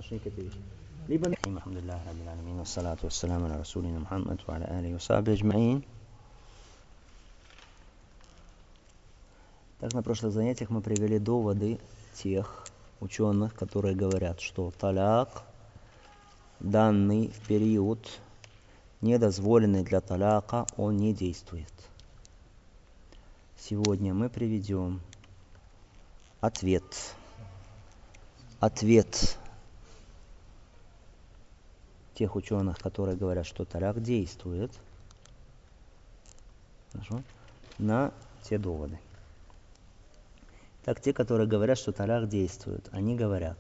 отношении к этой вещи. Либо... Алхамдулиллах, раббил алямин, вассалату вассаламу аля расулина Мухаммад, ва аля алихи ва сахбихи аджмаин. Так, на прошлых занятиях мы привели доводы тех ученых, которые говорят, что таляк, данный в период, недозволенный для таляка, он не действует. Сегодня мы приведем ответ тех ученых, которые говорят, что таляк действует, хорошо, на те доводы. Так, те, которые говорят, что таляк действует, они говорят,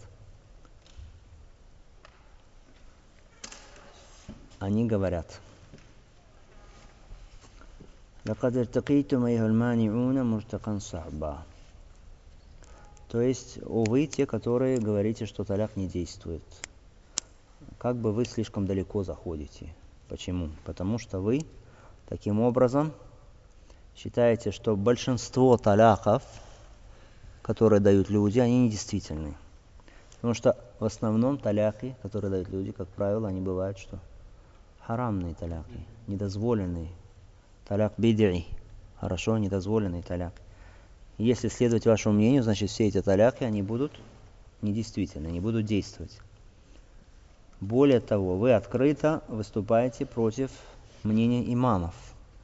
لقد ارتقيتم أيها المانعون مرتقا صعبا. То есть, вы те, которые говорите, что таляк не действует. Как бы вы слишком далеко заходите. Почему? Потому что вы таким образом считаете, что большинство таляков, которые дают люди, они недействительны. Потому что в основном таляки, которые дают люди, как правило, они бывают что? Харамные таляки, недозволенные. Таляк бид'i. Хорошо, недозволенный таляк. Если следовать вашему мнению, значит все эти таляки, они будут недействительны, не будут действовать. Более того, вы открыто выступаете против мнения имамов,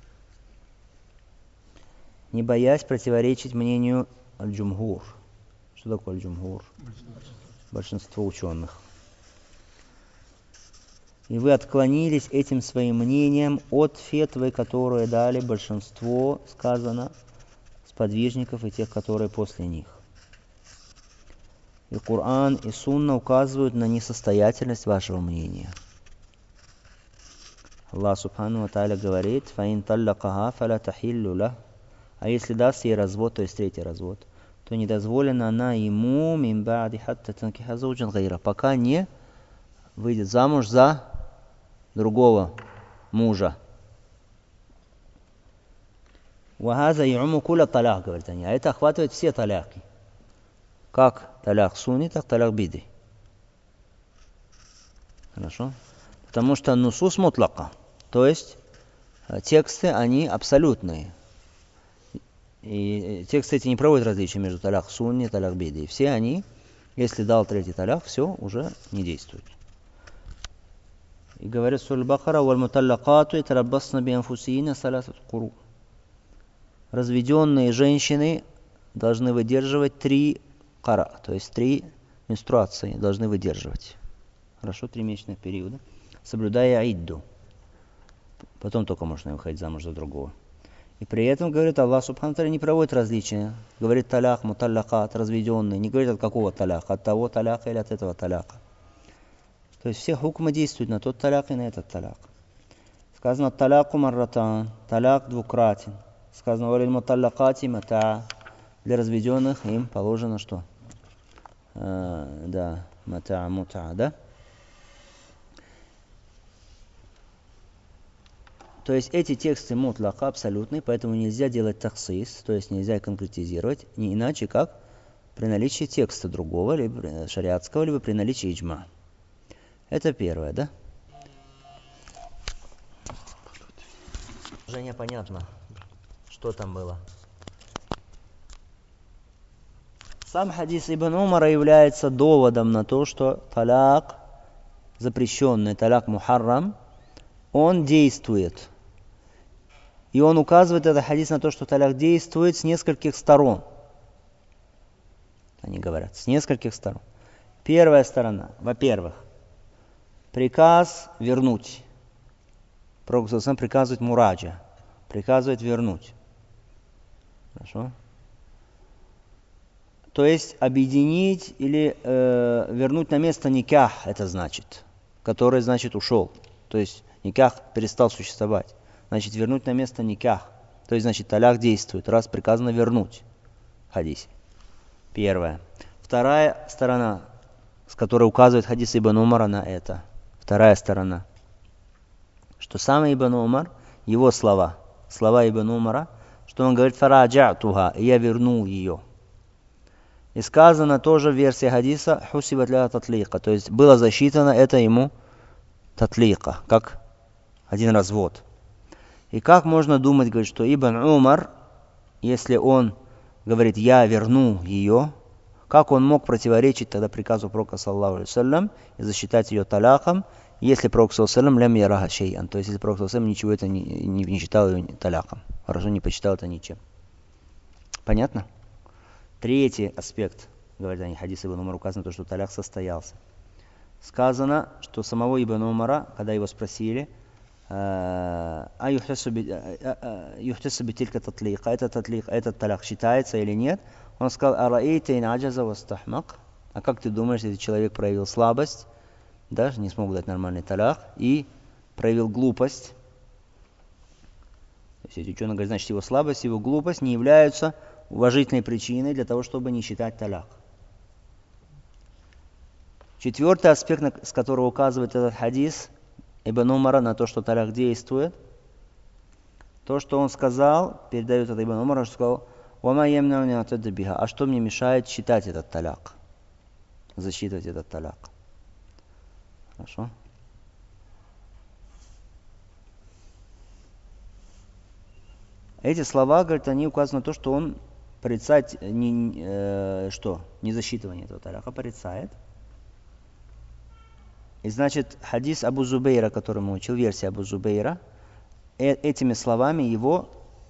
не боясь противоречить мнению аль-джумхур. Что такое аль-джумхур? Большинство ученых. И вы отклонились этим своим мнением от фетвы, которые дали большинство, сказано, сподвижников и тех, которые после них. И Коран, и Сунна указывают на несостоятельность вашего мнения. Аллах Субхану ва Тааля говорит: «Фаин таллакаха фаля тахиллу лах». А если даст ей развод, то есть третий развод, то не дозволена она ему мин ба'ди хатта танкиха зауджан гайра, пока не выйдет замуж за другого мужа. «Вахаза я'уму куля талях», говорят они, а это охватывает все таляки. Как таляк суни, так таляк биди. Хорошо? Потому что нусус мутлака, то есть тексты, они абсолютные. И тексты эти не проводят различия между таляк сунни и таляк биди. Все они, если дал третий таляк, все уже не действует. И говорит сура Аль-Бакара: «Валь муталлакату ятараббасна би анфусихинна саласат куру». Разведенные женщины должны выдерживать 3 кара, то есть 3 менструации должны выдерживать. Хорошо, 3 месячных периода, соблюдая идду. Потом только можно выходить замуж за другого. И при этом, говорит, Аллах Субхану ва Тааля не проводит различия. Говорит таляк, муталлакат, разведенные. Не говорит от какого таляка, от того таляка или от этого таляка. То есть все хукмы действуют на тот таляк и на этот таляк. Сказано таляку марратан, таляк двукратен. Сказано валиль муталлакати мата. Для разведенных им положено что? Да, мута, да? То есть эти тексты мутлака абсолютные, поэтому нельзя делать таксис, то есть нельзя конкретизировать, не иначе как при наличии текста другого, либо шариатского, либо при наличии иджма. Это первое, да? Уже непонятно, что там было. Сам хадис Ибн Умара является доводом на то, что таляк, запрещенный таляк мухаррам, он действует. И он указывает, этот хадис, на то, что таляк действует с нескольких сторон. Они говорят, с нескольких сторон. Первая сторона, во-первых, приказ вернуть. Пророк сам приказывает мураджа, приказывает вернуть. Хорошо? То есть объединить или вернуть на место никах, это значит, который, значит, ушел. То есть никах перестал существовать. Значит, вернуть на место никах. То есть, значит, таляк действует, раз приказано вернуть в хадисе. Первое. Вторая сторона, с которой указывает хадис Ибн Умара на это. Вторая сторона. Что сам Ибн Умар, его слова Ибн Умара, что он говорит «фараджатуха», и я вернул ее. И сказано тоже в версии хадиса «Хусибат ля татлика», то есть было засчитано это ему татлика, как один развод. И как можно думать, говорит, что Ибн Умар, если он говорит «я верну ее», как он мог противоречить тогда приказу пророка, саллаллаху алейхи вассалям, и засчитать ее таляком, если пророк, саллаллаху алейхи вассалям, лям яраха шей'ан, то есть если пророк, саллаллаху алейхи вассалям, ничего это не считал ее таляком, хорошо, не посчитал это ничем. Понятно? Третий аспект, говорят они, хадис Ибн Умара, указано то, что таляк состоялся. Сказано, что самого Ибн Умара, когда его спросили, юхтасу битилька татлика, этот таляк считается или нет, он сказал: араэйтейн аджаза вастахмак. А как ты думаешь, если человек проявил слабость, даже не смог дать нормальный таляк, и проявил глупость? То есть эти ученые говорят, значит, его слабость, его глупость не являются уважительной причиной для того, чтобы не считать таляк. Четвертый аспект, с которого указывает этот хадис Ибн Умара на то, что таляк действует, то, что он сказал, передает это Ибн Умару, что сказал: а что мне мешает считать этот таляк, засчитывать этот таляк? Хорошо. Эти слова, говорят, они указаны на то, что он порицает не засчитывание этого таляка, порицает. И значит, хадис Абу Зубейра, который мы учил, версия Абу Зубейра, этими словами его,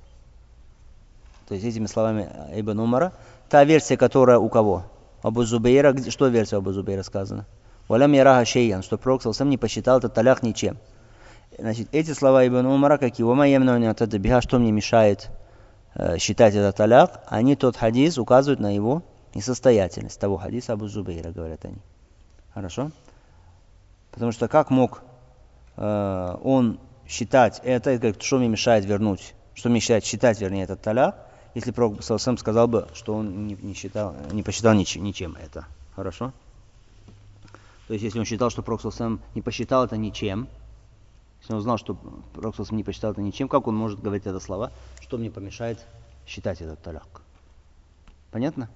то есть этими словами Ибн Умара, та версия, которая у кого? Абу Зубейра, что версия Абу Зубейра сказано? «Валям яраха шей'ан», что пророк сам не посчитал этот таляк ничем. Значит, эти слова Ибн Умара, как и «Вама ямнауни ат биха», что мне мешает считать этот таляк, они тот хадис указывают на его несостоятельность, того хадиса Абу Зубейра, говорят они. Хорошо? Потому что как мог он считать это, и говорит, что мне мешает вернуть, что мне мешает считать, вернее, этот таляк, если пророк сам сказал бы, что он не посчитал ничем это. Хорошо? То есть, если он считал, что пророк сам не посчитал это ничем, если он знал, что пророк сам не посчитал это ничем, как он может говорить это слова, что мне помешает считать этот таляк? Понятно?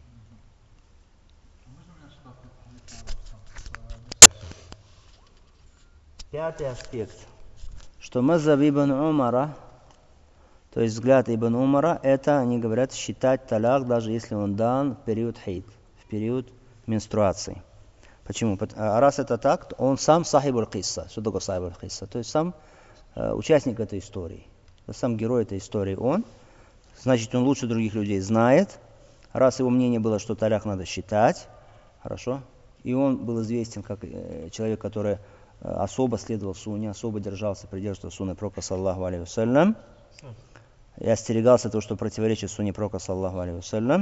Пятый аспект, что мазхаб Ибн Умара, то есть взгляд Ибн Умара, это, они говорят, считать таляк, даже если он дан в период хейд, в период менструации. Почему? А раз это так, то он сам сахиб аль-кисса. Что такое сахиб аль-кисса? То есть сам участник этой истории. Сам герой этой истории он. Значит, он лучше других людей знает. Раз его мнение было, что таляк надо считать, хорошо, и он был известен как человек, который особо следовал сунне, особо придерживался сунны пророка, саллаллаху алейхи вассалям, и остерегался того, что противоречит сунне пророка, саллаллаху алейхи вассалям.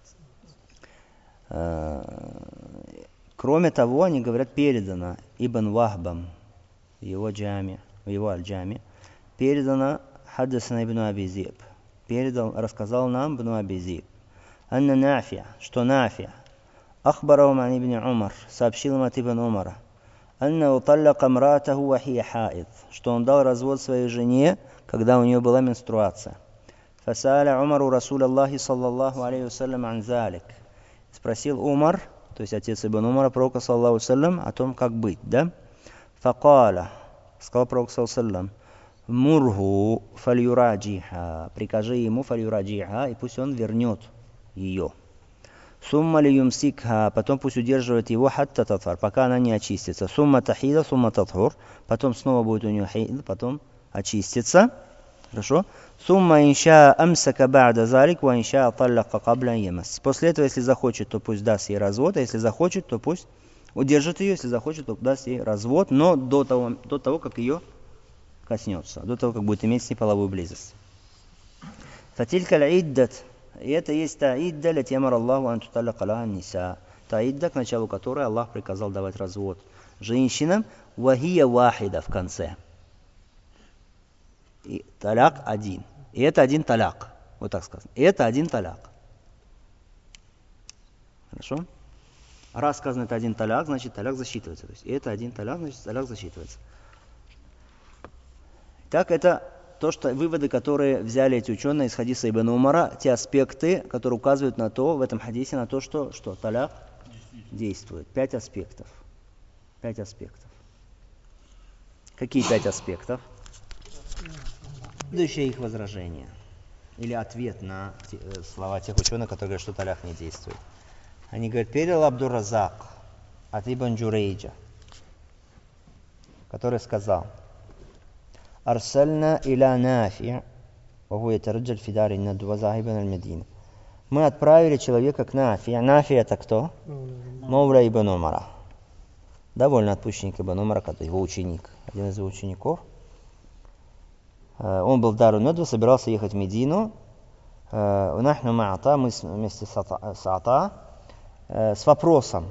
Кроме того, они говорят, передано Ибн Вахбам в его аль-джами, передано хаддасана Ибн Аби Зиб, рассказал нам Ибн Аби Зиб, анна Нафия, что Нафия, ахбарахум ан Ибн Умар, сообщил им от Ибн Умара, анна таллака мратаху ва хия хаид, что он дал развод своей жене, когда у нее была менструация. Фасаля Умару Расулаллахи саллаллаху алейхи вассалям ан залик, спросил Умар, то есть отец Ибн Умара, пророка, саллаллаху алейхи вассалям, о том, как быть, да? Факаля, сказал пророк, саллаллаху алейхи вассалям, мурху фальюраджиха, прикажи ему фальюраджиха, и пусть он вернет ее. Сумма ли юмсикха, потом пусть удерживает его хатта татхар, пока она не очистится. Сумма тахида, сумма татхур, потом снова будет у нее хейд, потом очистится. Хорошо? Сумма инша амсака ба'да залик, ва инша таллака кабля ямас. После этого, если захочет, то пусть даст ей развод, а если захочет, то пусть удержит ее, если захочет, то даст ей развод, но до того, как ее коснется, до того, как будет иметь с ней половую близость. Фатилька аль-иддат, и это есть та идда, лати амар Аллаху ан туталлака лаха ниса. Та идда, к началу которой Аллах приказал давать развод женщинам, вахия вахида в конце. И таляк один. И это один таляк. Вот так сказано. И это один таляк. Хорошо? Раз сказано это один таляк, значит таляк засчитывается. То есть и это один таляк, значит таляк засчитывается. Так это то, что выводы, которые взяли эти ученые из хадиса Ибн Умара, те аспекты, которые указывают на то, в этом хадисе, на то, что таляк действует. 5 аспектов. 5 аспектов. Какие 5 аспектов? Следующее их возражение. Или ответ на слова тех ученых, которые говорят, что таляк не действует. Они говорят, передал Абдур-Разак от Ибн Джурейджа, который сказал: «Арсальна иля Нафи, ваху ятараджаль фи дари надва захибан аль-Медина». Мы отправили человека к Нафи. Нафи это кто? Мауля Ибн Умара. Довольно отпущенник Ибн Умара, его ученик, один из его учеников. Он был в Дару Надва, собирался ехать в Медину. Нахну ма'ата, мы вместе с Ата, с вопросом: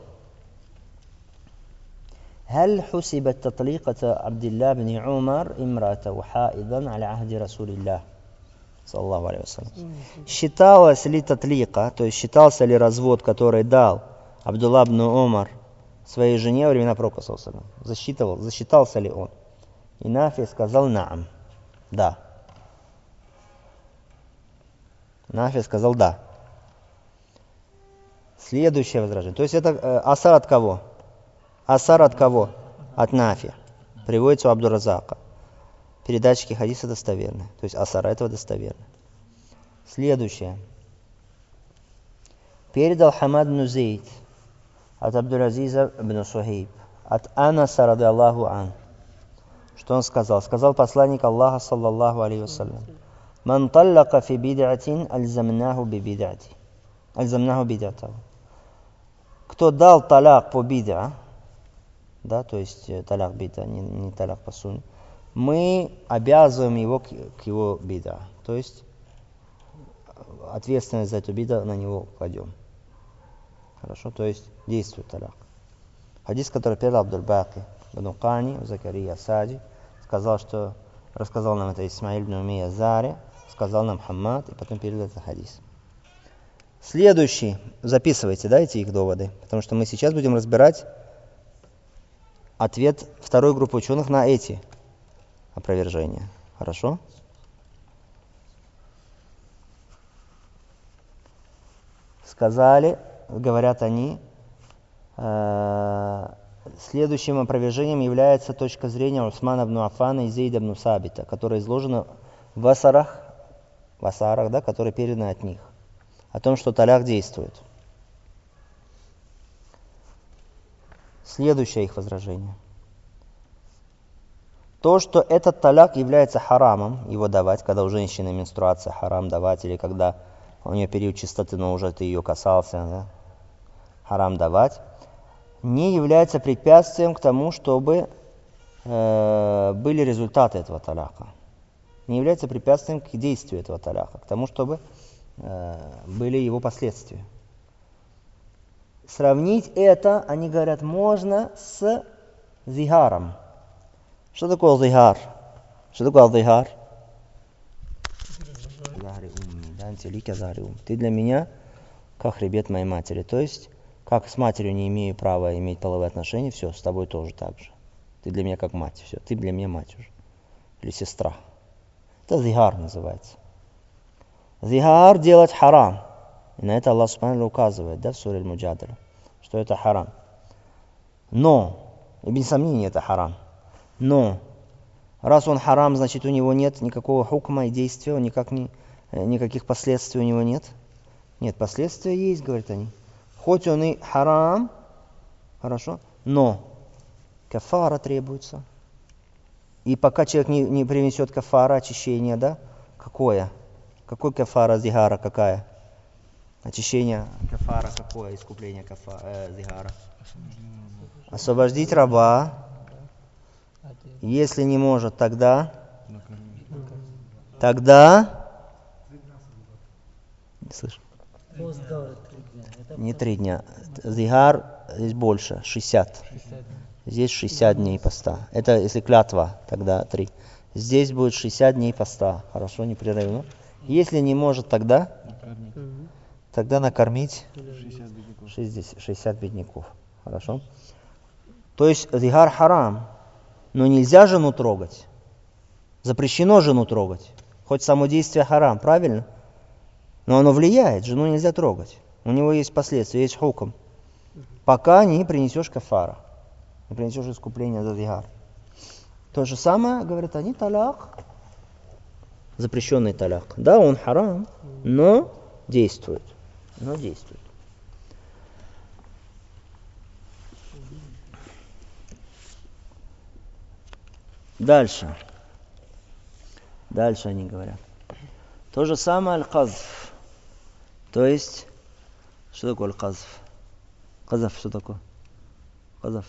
هل حسبت تطليقة عبد الله بن عمر امرأته حائضا على عهد رسول الله صلى الله عليه وسلم? Считалось ли татлика, то есть считался ли развод, который дал Абдулла ибн Умар своей жене во времена пророка саллаллаху алейхи ва саллям? Засчитался ли он? И Нафи сказал наам, да. Нафи сказал да. Следующее возражение. То есть это асар от кого? Асар от кого? От Нафи. Приводится у Абдур-Разака. Передатчики хадиса достоверны. То есть асар этого достоверны. Следующее. Передал Хамад ибн Зейд от Абдул-Азиза ибн Сухейб от Анаса ради Аллаху ан. Что он сказал? Сказал посланник Аллаха, саллаллаху алейхи вассалям: «Ман таллака фи бид'атин альзамнаху би бид'ати». Альзамнаху бид'атаху. Кто дал таляк по бид'а, да, то есть таляк бид'а, не таляк по сунне, мы обязываем его к его бид'а. То есть ответственность за эту бид'а на него кладем. Хорошо, то есть действует таляк. Хадис, который передал Абдуль-Баки ибн Кани, Закария Сади, рассказал нам это Исмаиль ибн Умейя Зари, сказал нам Хаммад, и потом передал этот хадис. Следующий, записывайте, да, эти их доводы, потому что мы сейчас будем разбирать ответ второй группы ученых на эти опровержения. Хорошо? Сказали, говорят они, следующим опровержением является точка зрения Усмана ибн Аффана и Зейда ибн Сабита, которая изложена в асарах, да, которые переданы от них, о том, что таляк действует. Следующее их возражение. То, что этот таляк является харамом, его давать, когда у женщины менструация, харам давать, или когда у нее период чистоты, но уже ты ее касался, да, харам давать, не является препятствием к тому, чтобы были результаты этого таляка. Не является препятствием к действию этого таляка, к тому, чтобы были его последствия. Сравнить это, они говорят, можно с зигаром. Что такое зигар? Что такое зигар? Ты для меня как хребет моей матери. То есть, как с матерью не имею права иметь половые отношения, все, с тобой тоже так же. Ты для меня как мать, все, ты для меня мать уже. Или сестра. Это зигар называется. Зигар делать харам. И на это Аллах Субхану указывает, да, в суре Аль-Муджадала, что это харам. Но, и без сомнения это харам. Но, раз он харам, значит у него нет никакого хукма и действия, никаких последствий у него нет. Нет, последствия есть, говорят они. Хоть он и харам, хорошо, но кафара требуется. И пока человек не принесет кафара, очищение, да, какое? Какой кафара зигара, какая? Очищение кафара какое? Искупление зигара? Освободить раба. Если не может, тогда не слышу. Не 3 дня. Зигар здесь больше, 60. Здесь 60 дней поста. Это если клятва, тогда 3. Здесь будет 60 дней поста. Хорошо, непрерывно. Если не может, тогда накормить 60 бедняков. Хорошо. То есть зигар харам, но нельзя жену трогать. Запрещено жену трогать. Хоть само действие харам, правильно? Но оно влияет, жену нельзя трогать. У него есть последствия, есть хукм. Пока не принесешь кафара, не принесешь искупление за зигар. То же самое, говорят они, таляк. Запрещенный таляк. Да, он харам, но действует. Дальше они говорят. То же самое аль-казф. То есть, что такое аль-казф? Казаф, что такое? Казаф.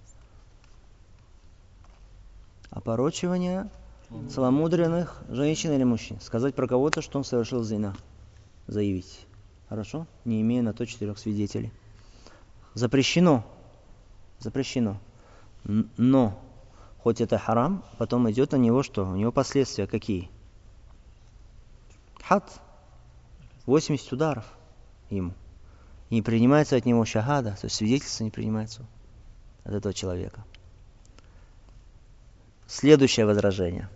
Опорочивание целомудренных женщин или мужчин. Сказать про кого-то, что он совершил зина. Заявить. Хорошо? Не имея на то 4 свидетелей. Запрещено. Но, хоть это харам, потом идет на него что? У него последствия какие? Хад. 80 ударов ему. И не принимается от него шахада, то есть свидетельство не принимается от этого человека. Следующее возражение.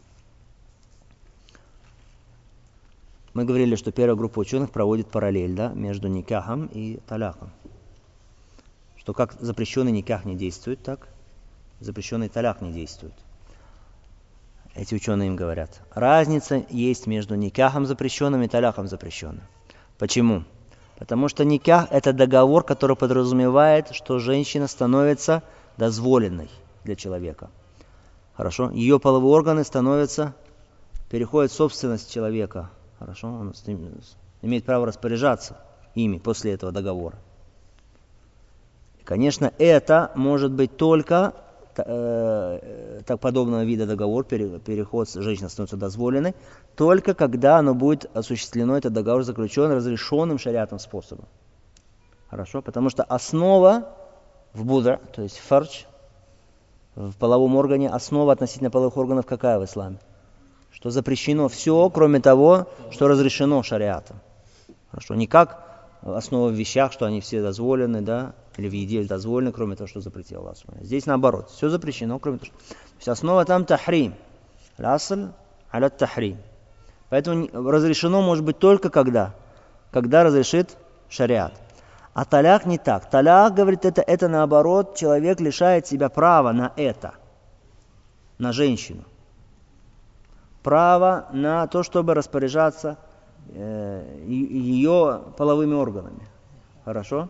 Мы говорили, что первая группа ученых проводит параллель, да, между никахом и таляком. Что как запрещенный никах не действует, так запрещенный таляк не действует. Эти ученые им говорят. Разница есть между никахом запрещенным и таляком запрещенным. Почему? Потому что никах – это договор, который подразумевает, что женщина становится дозволенной для человека. Хорошо? Ее половые органы переходят в собственность человека. Хорошо? Он имеет право распоряжаться ими после этого договора. И, конечно, это может быть только так подобного вида договор, переход женщины становится дозволенной, только когда оно будет осуществлено, этот договор заключен разрешенным шариатом способом. Хорошо? Потому что основа в будра, то есть фардж, в половом органе, основа относительно половых органов какая в исламе? Что запрещено все, кроме того, что разрешено шариатом. Хорошо? Не как основа в вещах, что они все дозволены, да, или в еде дозволены, кроме того, что запретил Аллах. Здесь наоборот, все запрещено, кроме того, что... То есть основа там тахрим. Ласль аля тахрим. Поэтому разрешено может быть только когда разрешит шариат. А таляк не так. Таляк, говорит, это наоборот, человек лишает себя права на это, на женщину. Право на то, чтобы распоряжаться ее половыми органами. Хорошо?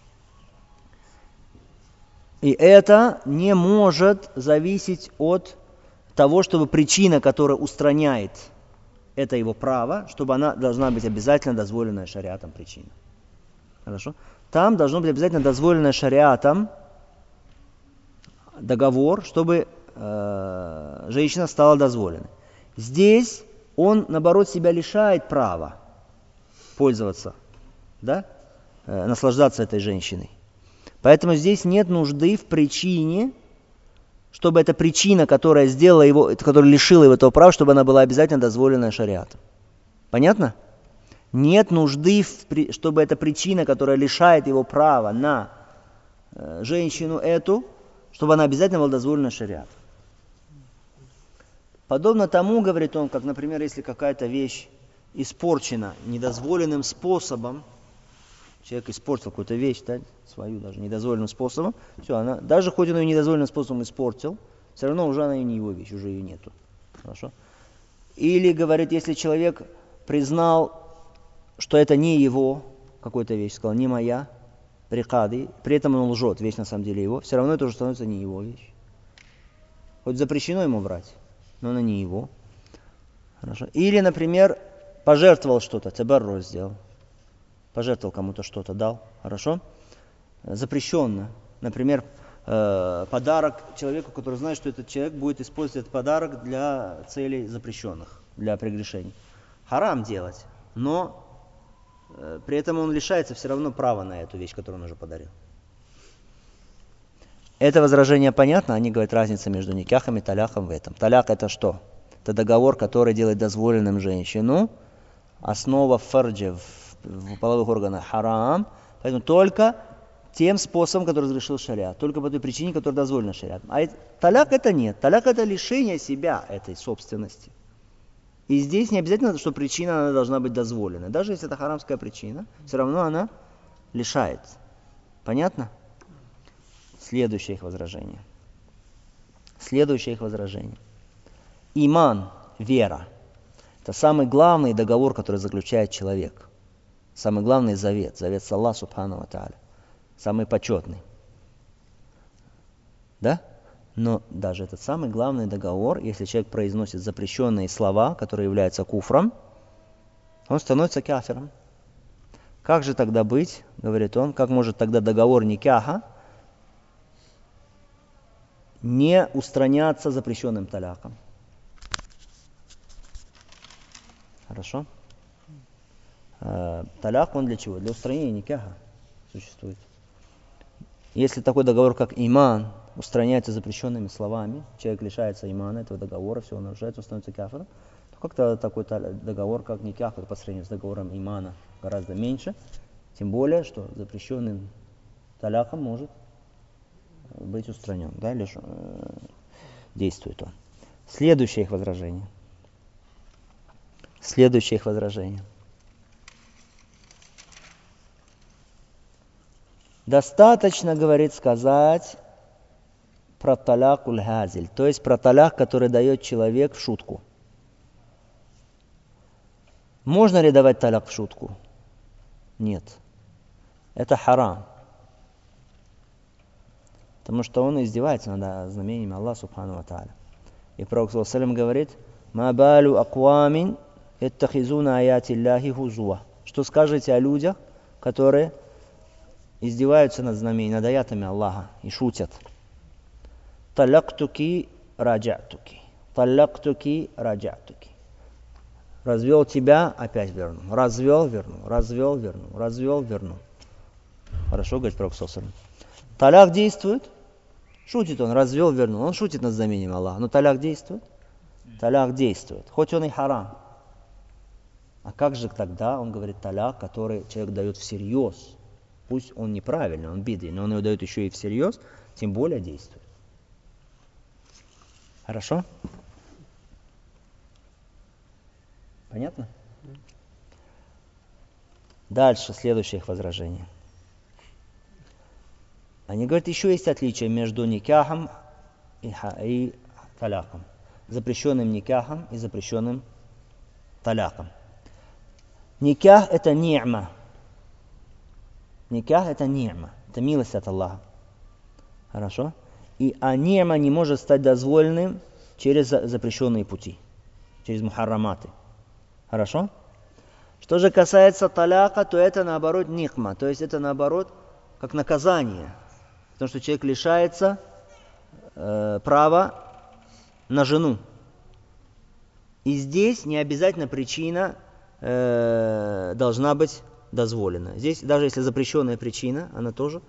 И это не может зависеть от того, чтобы причина, которая устраняет это его право, чтобы она должна быть обязательно дозволенная шариатом причина. Хорошо? Там должно быть обязательно дозволенная шариатом договор, чтобы женщина стала дозволенной. Здесь он, наоборот, себя лишает права пользоваться, да? Наслаждаться этой женщиной. Поэтому здесь нет нужды в причине, чтобы эта причина, которая лишила его этого права, чтобы она была обязательно дозволенная шариатом. Понятно? Нет нужды, чтобы эта причина, которая лишает его права на женщину эту, чтобы она обязательно была дозволена шариатом. Подобно тому, говорит он, как, например, если какая-то вещь испорчена недозволенным способом, человек испортил какую-то вещь, да, свою даже недозволенным способом, все, она, даже хоть он ее недозволенным способом испортил, все равно уже она не его вещь, уже ее нету. Хорошо? Или, говорит, если человек признал, что это не его какая-то вещь, сказал, не моя, рикады, при этом он лжет, вещь на самом деле его, все равно это уже становится не его вещь. Хоть запрещено ему брать, но она не его. Хорошо? Или, например, пожертвовал что-то, табарру сделал. Пожертвовал кому-то что-то, дал. Хорошо? Запрещенно. Например, подарок человеку, который знает, что этот человек будет использовать этот подарок для целей запрещенных, для прегрешений. Харам делать, но при этом он лишается все равно права на эту вещь, которую он уже подарил. Это возражение понятно? Они говорят, разница между никахом и таляхом в этом. Таляк это что? Это договор, который делает дозволенным женщину. Основа фарджа в половых органах харам. Поэтому только тем способом, который разрешил шариат, только по той причине, которая дозволена шариатом. А таляк это нет. Таляк это лишение себя этой собственности. И здесь не обязательно, что причина она должна быть дозволена. Даже если это харамская причина, все равно она лишает. Понятно? Следующее их возражение. Иман, вера, это самый главный договор, который заключает человек. Самый главный завет с Аллахом Субхану ва Тааля. Самый почетный. Да? Но даже этот самый главный договор, если человек произносит запрещенные слова, которые являются куфром, он становится кафиром. Как же тогда быть, говорит он, как может тогда договор никаха не устраняться запрещенным таляком? Хорошо? Таляк он для чего? Для устранения никаха существует. Если такой договор, как иман, устраняется запрещенными словами, человек лишается имана, этого договора, все нарушается, он становится кафиром, то как-то такой договор, как никах, по сравнению с договором имана, гораздо меньше. Тем более, что запрещенным таляком может быть устранен. Да, действует он. Следующее их возражение. Достаточно, говорит, сказать про таляк уль-хазиль, то есть про таляк, который дает человек в шутку. Можно ли давать таляк в шутку? Нет. Это харам. Потому что он издевается над знамениями Аллаха Субхану ва Тааля. И Пророк саллаллаху алейхи ва саллям говорит: «Ма балу аквамин яттахизуна аяти Аллахи хузуа». Что скажете о людях, которые издеваются над знамениями, над аятами Аллаха и шутят? Талактуки раджатуки. Развел тебя, опять вернул. Развел, вернул. Хорошо, говорит Пророк саллаллаху алейхи ва саллям. Таляк действует, шутит он, развел, вернул. Он шутит над знамением Аллаха, но таляк действует. Хоть он и харам. А как же тогда, он говорит, таляк, который человек дает всерьез? Пусть он неправильный, он бидый, но он его дает еще и всерьез, тем более действует. Хорошо? Понятно? Дальше, следующее их возражение. Они говорят, еще есть отличие между никахом и таляком. Запрещенным никахом и запрещенным таляком. Никах это ни'ма. Это милость от Аллаха. Хорошо? А ни'ма не может стать дозволенным через запрещенные пути. Через мухарраматы. Хорошо? Что же касается таляка, то это наоборот никма. То есть это наоборот как наказание. Потому что человек лишается права на жену. И здесь не обязательно причина должна быть дозволена. Здесь даже если запрещенная причина, она тоже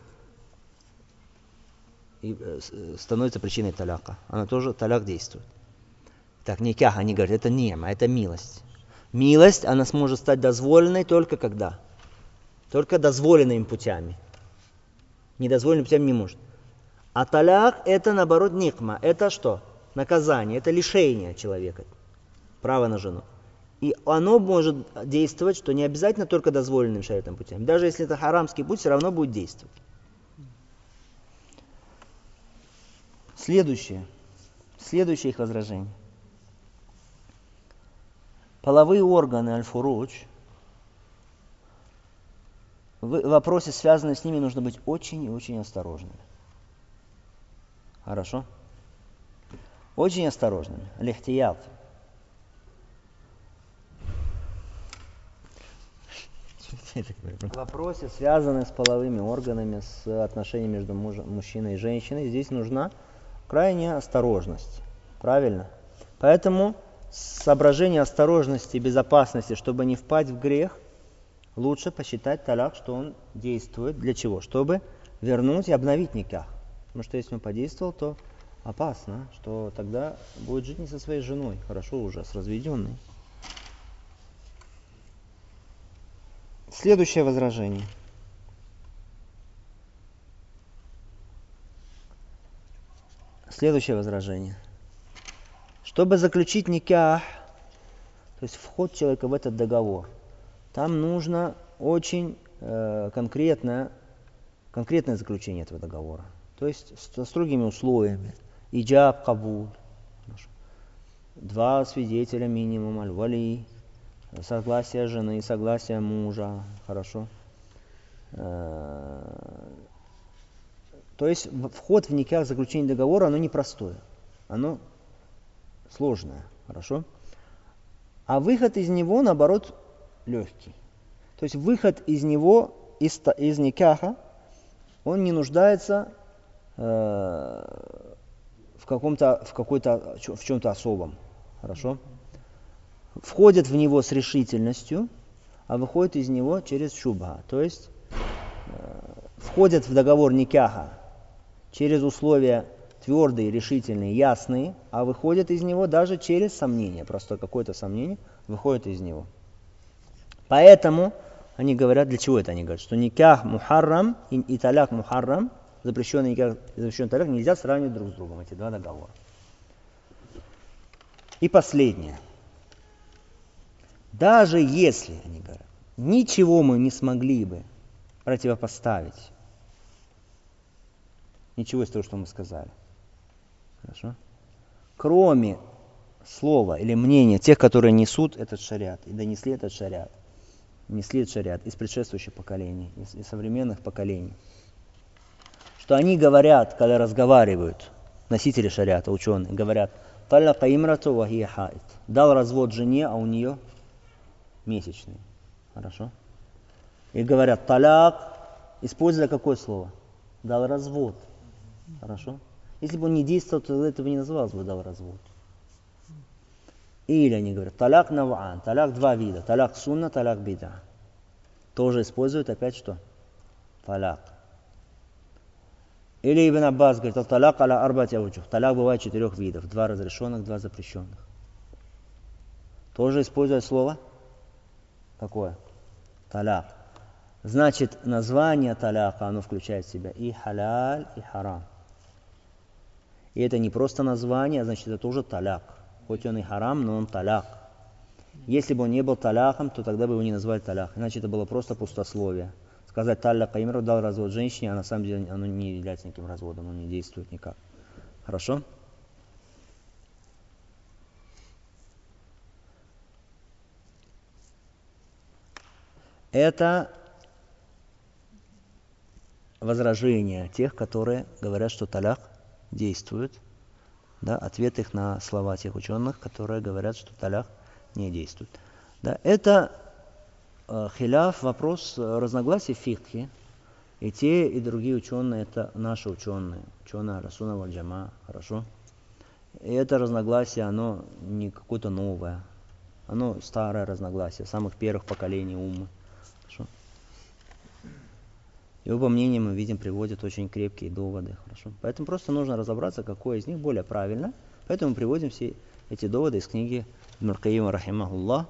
становится причиной таляка. Она тоже, таляк действует. Так, никах, они говорят, это нема, это милость. Милость, она сможет стать дозволенной только когда? Только дозволенными путями. Недозволенными путями не может. А таляк это наоборот никма. Это что? Наказание, это лишение человека права на жену. И оно может действовать, что не обязательно только дозволенным шариатом путями. Даже если это харамский путь, все равно будет действовать. Следующее их возражение. Половые органы аль-фуруч, в вопросе, связанном с ними, нужно быть очень и очень осторожными. Хорошо? Очень осторожными. Аль-ихтият. В вопросе, связанном с половыми органами, с отношениями между мужчиной и женщиной, здесь нужна крайняя осторожность. Правильно? Поэтому соображение осторожности и безопасности, чтобы не впасть в грех, лучше посчитать таляк, что он действует. Для чего? Чтобы вернуть и обновить никах. Потому что если он подействовал, то опасно, что тогда будет жить не со своей женой, хорошо уже, с разведенной. Следующее возражение. Следующее возражение. Чтобы заключить никах, то есть вход человека в этот договор, там нужно очень конкретное заключение этого договора. То есть со строгими условиями. Иджаб, кабул. 2 свидетеля минимум, аль-вали, согласие жены, согласие мужа. Хорошо. То есть вход в никах, заключение договора, оно непростое. Оно сложное. Хорошо. А выход из него, наоборот, легкий. То есть выход из него, из никаха, он не нуждается в чем-то особом. Хорошо? Входит в него с решительностью, а выходит из него через шубха. То есть входит в договор никаха через условия твердые, решительные, ясные, а выходит из него даже через сомнение. Просто какое-то сомнение выходит из него. Поэтому они говорят, для чего это они говорят? Что никах мухаррам и таляк мухаррам, запрещенный никах и запрещенный таляк, нельзя сравнивать друг с другом, эти два договора. И последнее. Даже если, они говорят, ничего мы не смогли бы противопоставить, ничего из того, что мы сказали, хорошо? Кроме слова или мнения тех, которые несут этот шариат и донесли этот шариат, несли этот шариат из предшествующих поколений, из современных поколений, что они говорят, когда разговаривают, носители шариата, ученые, говорят, «Талака имрату ва хия хаид». Дал развод жене, а у нее месячный. Хорошо? И говорят, таляк, используя какое слово? Дал развод. Хорошо? Если бы он не действовал, то этого не называлось бы дал развод. Или они говорят, таляк нав'ан, таляк 2 вида, таляк сунна, таляк бида. Тоже используют опять что? Таляк. Или Ибн Аббас говорит, таляк аля арбати ауджух. Таляк бывает 4 видов, 2 разрешенных, 2 запрещенных. Тоже используя слово? Какое? Таляк. Значит, название таляка, оно включает в себя и халяль, и харам. И это не просто название, значит, это тоже таляк. Хоть он и харам, но он таляк. Если бы он не был таляком, то тогда бы его не назвали талyak. Иначе это было просто пустословие. Сказать таляка имру дал развод женщине, а на самом деле оно не является никаким разводом, оно не действует никак. Хорошо? Это возражение тех, которые говорят, что таляк действует. Да, ответ их на слова тех ученых, которые говорят, что таляк не действует. Да, это хиляф, вопрос разногласий в фикхе. И те, и другие ученые, это наши ученые Ахль-Сунна валь Джамаа, хорошо? И это разногласие, оно не какое-то новое. Оно старое разногласие, самых первых поколений уммы. Хорошо? И оба мнения, мы видим, приводят очень крепкие доводы. Хорошо? Поэтому просто нужно разобраться, какое из них более правильно. Поэтому мы приводим все эти доводы из книги Ибн аль-Каййима рахимахуллах.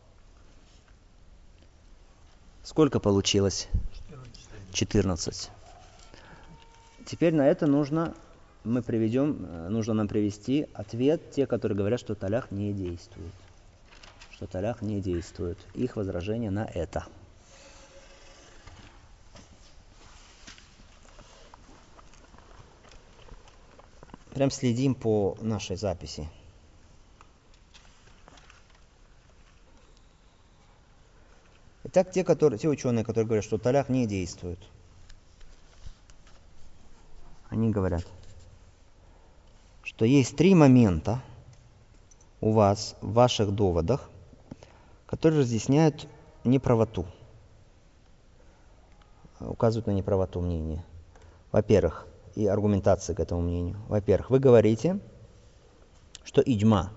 Сколько получилось? 14. Теперь на это нужно нам привести ответ те, которые говорят, что таляк не действует. Что таляк не действует. Их возражение на это. Прям следим по нашей записи. Итак, те ученые, которые говорят, что таляк не действует, они говорят, что есть 3 момента у вас в ваших доводах, которые разъясняют неправоту, указывают на неправоту мнения. Во-первых, и аргументации к этому мнению. Во-первых, вы говорите, что иджма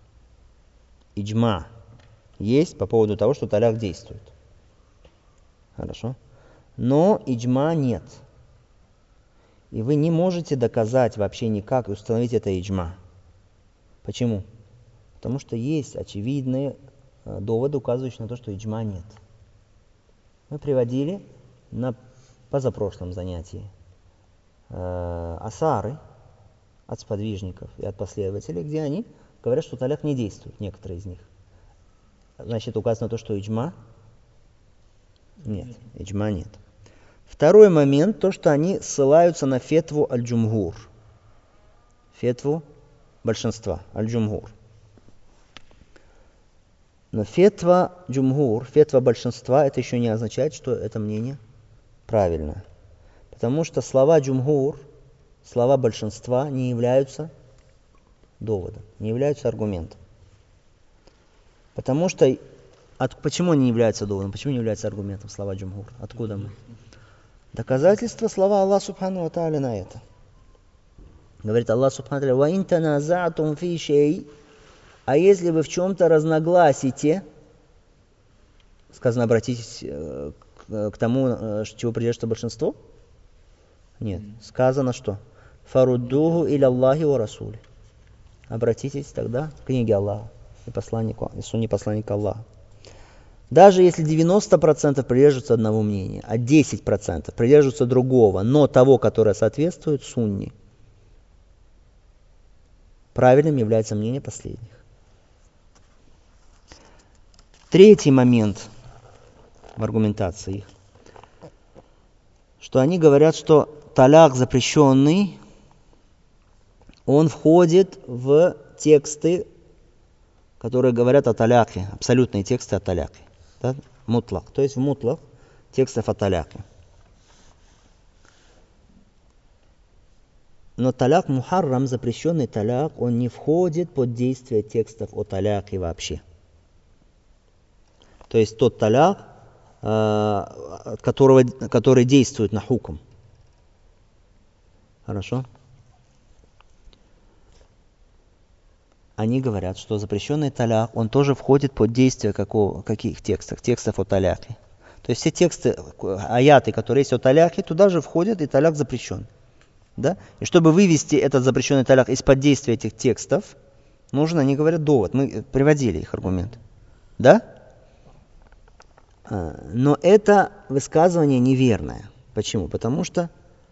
есть по поводу того, что таляк действует. Хорошо? Но иджма нет. И вы не можете доказать вообще никак и установить это иджма. Почему? Потому что есть очевидные доводы, указывающие на то, что иджма нет. Мы приводили на позапрошлом занятии асары от сподвижников и от последователей, где они говорят, что таляк не действует, некоторые из них. Значит, указано то, что иджма? Нет, иджма нет. Второй момент, то, что они ссылаются на фетву аль-джумгур. Фетву большинства, аль-джумгур. Но фетва джумгур, фетва большинства, это еще не означает, что это мнение правильно. Потому что слова джумгур, слова большинства не являются доводом, не являются аргументом. Потому что... Почему они не являются доводом? Почему не являются аргументом слова джумгур? Откуда мы? Доказательство слова Аллаха Субхану ва Тааля на это. Говорит Аллах Субхану ва Тааля: «Ва ин таназа'тум фи шей». А если вы в чем-то разногласите, сказано, обратитесь к тому, чего придерживается большинство? Нет. Сказано что? «Фаруддуху иля Аллахи ва расули». Обратитесь тогда к книге Аллаха и посланнику, и сунне посланника Аллаха. Даже если 90% придерживаются одного мнения, а 10% придерживаются другого, но того, которое соответствует сунне, правильным является мнение последних. Третий момент в аргументации их, что они говорят, что таляк запрещенный, он входит в тексты, которые говорят о таляке, абсолютные тексты о таляке. Да? Мутлак, то есть в мутлак текстов о таляке. Но таляк мухаррам, запрещенный таляк, он не входит под действие текстов о таляке вообще. То есть тот таляк, который действует на хукм. Хорошо? Они говорят, что запрещенный таляк, он тоже входит под действие каких текстов? Текстов о таляке. То есть все тексты, аяты, которые есть о таляке, туда же входят и таляк запрещен. Да? И чтобы вывести этот запрещенный таляк из-под действия этих текстов, нужно, они говорят, довод. Мы приводили их аргумент. Да? Но это высказывание неверное. Почему? Потому что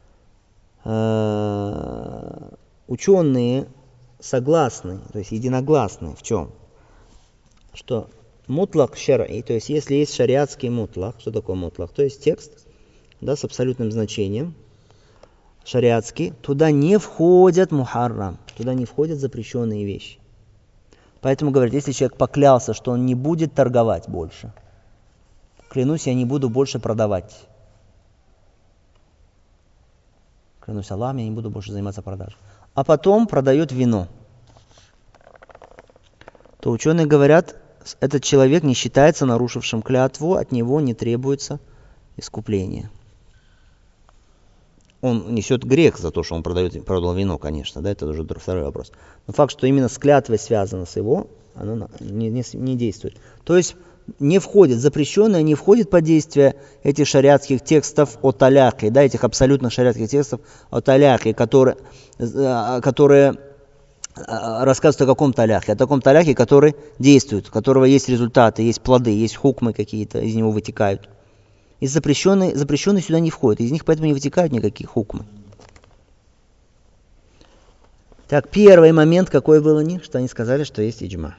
ученые согласны, то есть единогласны в чем? Что мутлак шар'и, то есть если есть шариатский мутлак, что такое мутлак? То есть текст, да, с абсолютным значением, шариатский, туда не входят мухаррам, туда не входят запрещенные вещи. Поэтому говорят, если человек поклялся, что он не будет торговать больше, клянусь, я не буду больше продавать. Клянусь Аллахом, я не буду больше заниматься продажей. А потом продает вино. То ученые говорят, этот человек не считается нарушившим клятву, от него не требуется искупление. Он несет грех за то, что он продал вино, конечно, да, это уже второй вопрос. Но факт, что именно с клятвой связано с его, оно не действует. То есть не входит, запрещенное не входит под действие этих шариатских текстов о таляке, да, этих абсолютных шариатских текстов о таляке, которые рассказывают о каком таляке, о таком таляке, который действует, у которого есть результаты, есть плоды, есть хукмы какие-то, из него вытекают. И запрещенные сюда не входят, из них поэтому не вытекают никаких хукмы. Так, первый момент какой был у них, что они сказали, что есть иджма.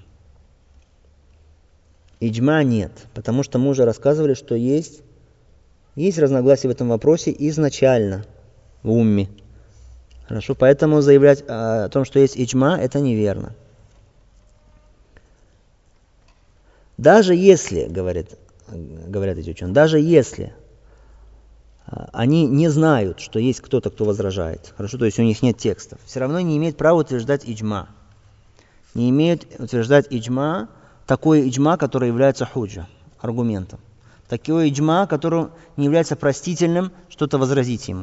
Иджма нет, потому что мы уже рассказывали, что есть разногласия в этом вопросе изначально в умме. Хорошо, поэтому заявлять о том, что есть иджма, это неверно. Даже если, говорят эти ученые, даже если они не знают, что есть кто-то, кто возражает, хорошо, то есть у них нет текстов, все равно не имеют права утверждать иджма. Не имеют утверждать иджма, такой иджма, который является худжа, аргументом. Такой иджма, который не является простительным, что-то возразить ему.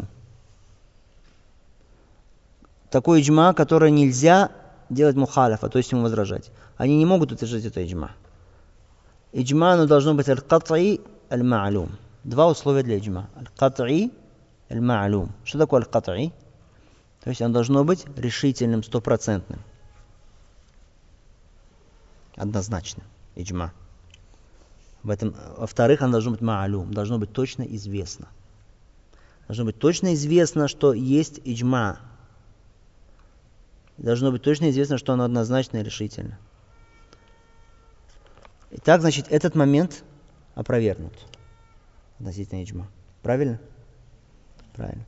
Такой иджма, который нельзя делать мухалифа, то есть ему возражать. Они не могут утверждать это иджма. Иджма, оно должно быть аль-кат'и аль-ма'лум. Два условия для иджма. Аль-кат'и аль-ма'лум. Что такое аль-кат'и? То есть оно должно быть решительным, стопроцентным. Однозначно. Иджма. Во-вторых, оно должно быть ма'лум. Должно быть точно известно. Должно быть точно известно, что есть иджма. Должно быть точно известно, что оно однозначно и решительно. Итак, значит, этот момент опровергнут относительно иджма. Правильно? Правильно.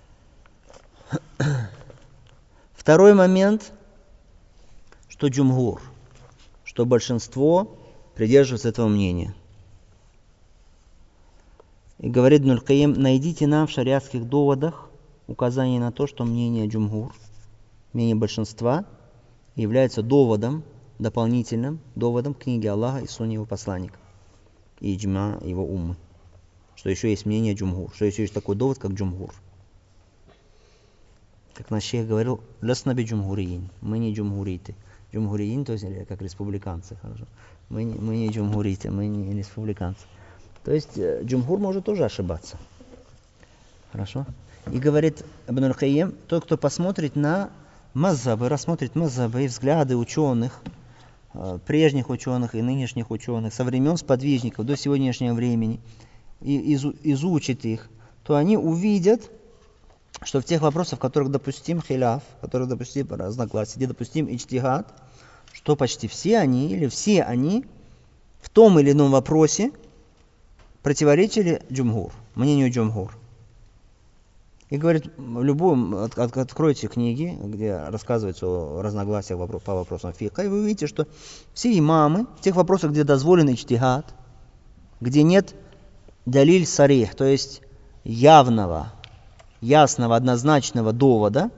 Второй момент, что джумгур, что большинство придерживается этого мнения. И говорит Ибн аль-Кайим: найдите нам в шариатских доводах указание на то, что мнение джумгур, мнение большинства, является доводом, дополнительным доводом к книге Аллаха и сунне его посланника, и иджма его уммы. Что еще есть мнение джумгур, что еще есть такой довод, как джумгур. Как наш шейх говорил: «Ласна би джумгуриин», мы не джумгуриты. Джумгуриин, то есть как республиканцы, хорошо. Мы не джумгуриты, мы не республиканцы. То есть джумгур может тоже ошибаться. Хорошо? И говорит Ибн аль-Кайим: тот, кто посмотрит на мазхабы, рассмотрит мазхабы и взгляды ученых, прежних ученых и нынешних ученых, со времен сподвижников до сегодняшнего времени, и изучит их, то они увидят, что в тех вопросах, в которых допустим хиляф, в которых допустим разногласия, где допустим иджтихад, что почти все они или все они в том или ином вопросе противоречили джумгур, мнению джумгур. И говорит, в любом, откройте книги, где рассказывается о разногласиях по вопросам фикха, и вы увидите, что все имамы в тех вопросах, где дозволен иджтихад, где нет далиль сарих, то есть явного, ясного, однозначного довода,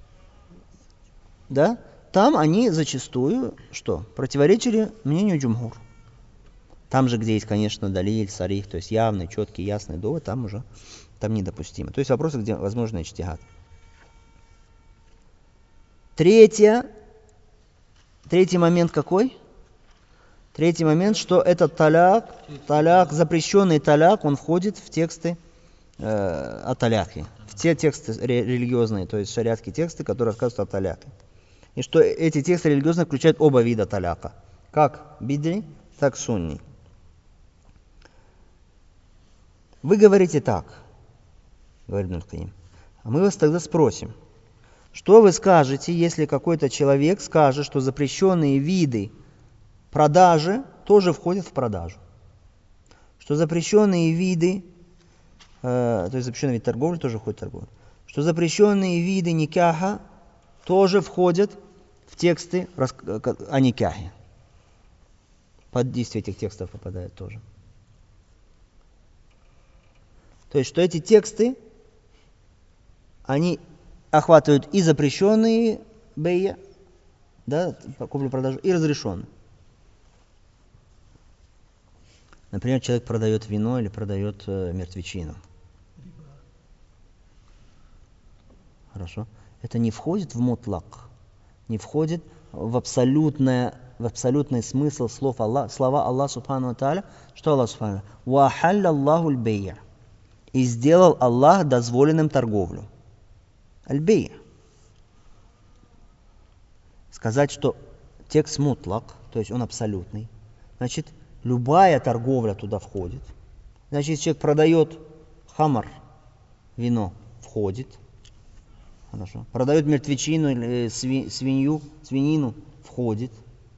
да, там они зачастую, что? Противоречили мнению джумгур. Там же, где есть, конечно, далиль, сарих, то есть явный, четкий, ясный довод, там уже там недопустимо. То есть вопросы, где возможно иджтихад. Третий момент какой? Третий момент, что этот таляк, запрещенный таляк, он входит в тексты о таляке. В те тексты религиозные, то есть шариатские тексты, которые рассказывают о таляке. И что эти тексты религиозные включают оба вида таляка. Как бидри, так сунни. Вы говорите так, говорит Ибн аль-Кайим. А мы вас тогда спросим, что вы скажете, если какой-то человек скажет, что запрещенные виды продажи тоже входят в продажу? Что запрещенные виды, то есть запрещенный вид торговли тоже входит в торговлю. Что запрещенные виды никаха тоже входят в тексты о никахе. Под действие этих текстов попадают тоже. То есть, что эти тексты, они охватывают и запрещенные бейя, да, куплю-продажу, и разрешенные. Например, человек продает вино или продает мертвечину. Хорошо. Это не входит в мутлак, не входит в абсолютный смысл слов Аллаха, слова Аллаха Субхану ва Тааля, что Аллах Субхану: «Ва халля Аллаху аль-бейя», и сделал Аллах дозволенным торговлю. Аль-бейя. Сказать, что текст мутлак, то есть он абсолютный, значит, любая торговля туда входит. Значит, если человек продает хамар, вино, входит. Хорошо. Продает мертвечину или свинину, входит.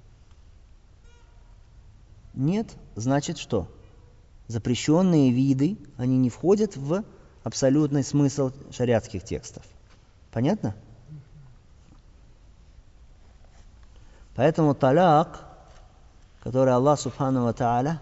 Нет, значит что? Запрещенные виды, они не входят в абсолютный смысл шариатских текстов. Понятно? Поэтому таляк, который Аллах Субхану ва Тааля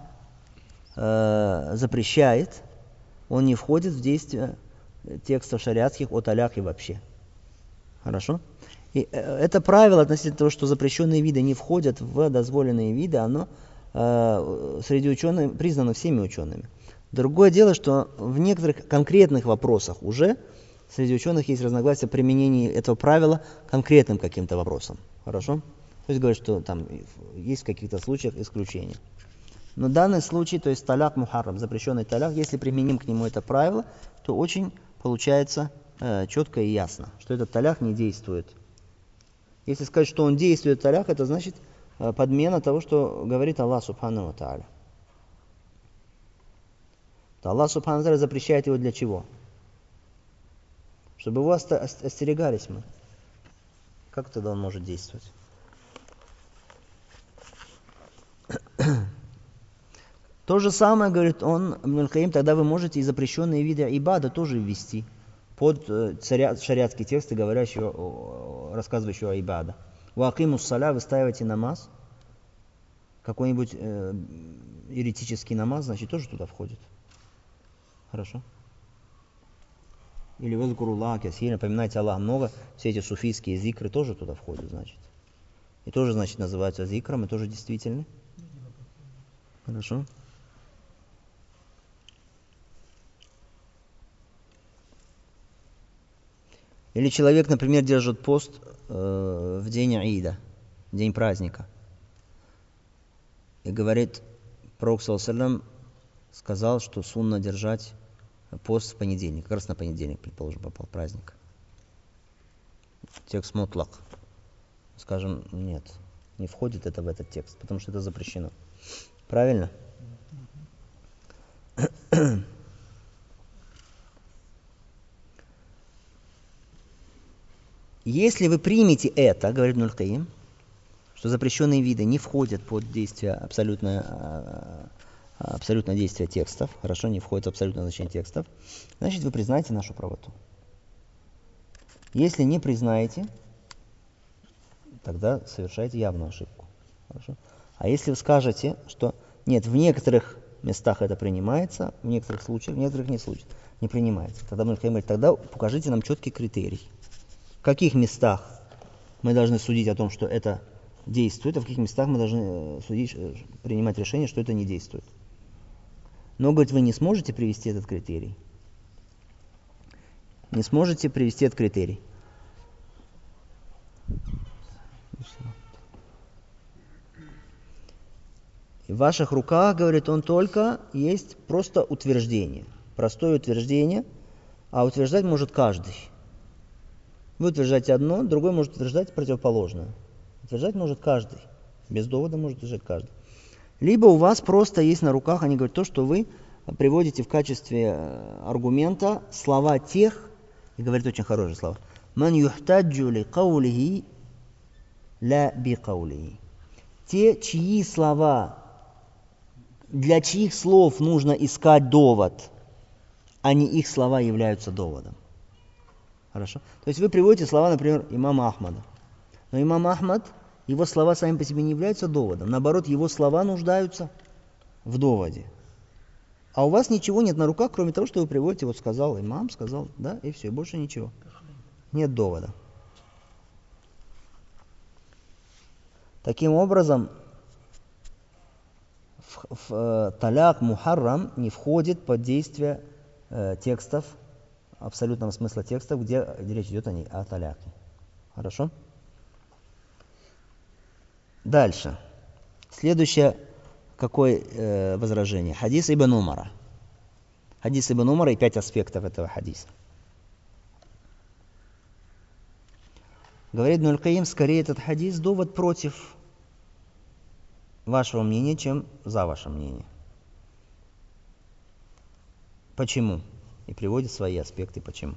запрещает, он не входит в действие текстов шариатских о таляке вообще. Хорошо? И это правило относительно того, что запрещенные виды не входят в дозволенные виды, оно среди ученых признано всеми учеными. Другое дело, что в некоторых конкретных вопросах уже среди ученых есть разногласия в применении этого правила конкретным каким-то вопросам. Хорошо? То есть говорят, что там есть в каких-то случаях исключения. Но данный случай, то есть таляк мухаррам, запрещенный таляк, если применим к нему это правило, то очень получается четко и ясно, что этот таляк не действует. Если сказать, что он действует таляк, это значит подмена того, что говорит Аллах Субхану ва Тааля. Аллах Субхану ва Тааля запрещает его для чего? Чтобы его остерегались мы. Как тогда он может действовать? То же самое, говорит он, Ибн аль-Каим, тогда вы можете и запрещенные виды ибада тоже ввести под шариатские тексты, рассказывающие о ибада. Уакимус саля, выстаивайте намаз, какой-нибудь еретический намаз, значит, тоже туда входит. Хорошо? Или вазкуруллах касира, напоминайте Аллах много, все эти суфийские зикры тоже туда входят, значит. И тоже, значит, называются зикром, и тоже действительно. Хорошо? Или человек, например, держит пост в день Аида, в день праздника. И говорит, Пророк ﷺ сказал, что сунна держать пост в понедельник. Как раз на понедельник, предположим, попал праздник. Текст мутлак. Скажем, нет, не входит это в этот текст, потому что это запрещено. Правильно? Если вы примете это, говорит Ибн аль-Каим, что запрещенные виды не входят под действие абсолютное действие текстов, хорошо, не входит в абсолютное значение текстов, значит, вы признаете нашу правоту. Если не признаете, тогда совершаете явную ошибку. Хорошо? А если вы скажете, что нет, в некоторых местах это принимается, в некоторых случаях, в некоторых не принимается, тогда Ибн аль-Каим говорит, тогда покажите нам четкий критерий. В каких местах мы должны судить о том, что это действует, а в каких местах мы должны принимать решение, что это не действует. Но, говорит, вы не сможете привести этот критерий. Не сможете привести этот критерий. И в ваших руках, говорит он, только есть просто утверждение. Простое утверждение, а утверждать может каждый. Вы утверждаете одно, другой может утверждать противоположное. Утверждать может каждый. Без довода может утверждать каждый. Либо у вас просто есть на руках, они говорят, то, что вы приводите в качестве аргумента слова тех, и говорит очень хорошие слова. «Ман юхтаджу ли каулихи ла би каулихи». Те, чьи слова, для чьих слов нужно искать довод, а не их слова являются доводом. Хорошо? То есть вы приводите слова, например, имама Ахмада. Но имам Ахмад, его слова сами по себе не являются доводом. Наоборот, его слова нуждаются в доводе. А у вас ничего нет на руках, кроме того, что вы приводите, вот сказал имам, сказал, да, и все, больше ничего. Нет довода. Таким образом, в таляк мухаррам не входит под действие текстов, абсолютного смысла текстов, где речь идет о таляке. Хорошо? Дальше. Следующее, какое возражение? Хадис Ибн Умара. Хадис Ибн Умара и 5 аспектов этого хадиса. Говорит Ибн аль-Каим, скорее этот хадис довод против вашего мнения, чем за ваше мнение. Почему? И приводит свои аспекты, почему.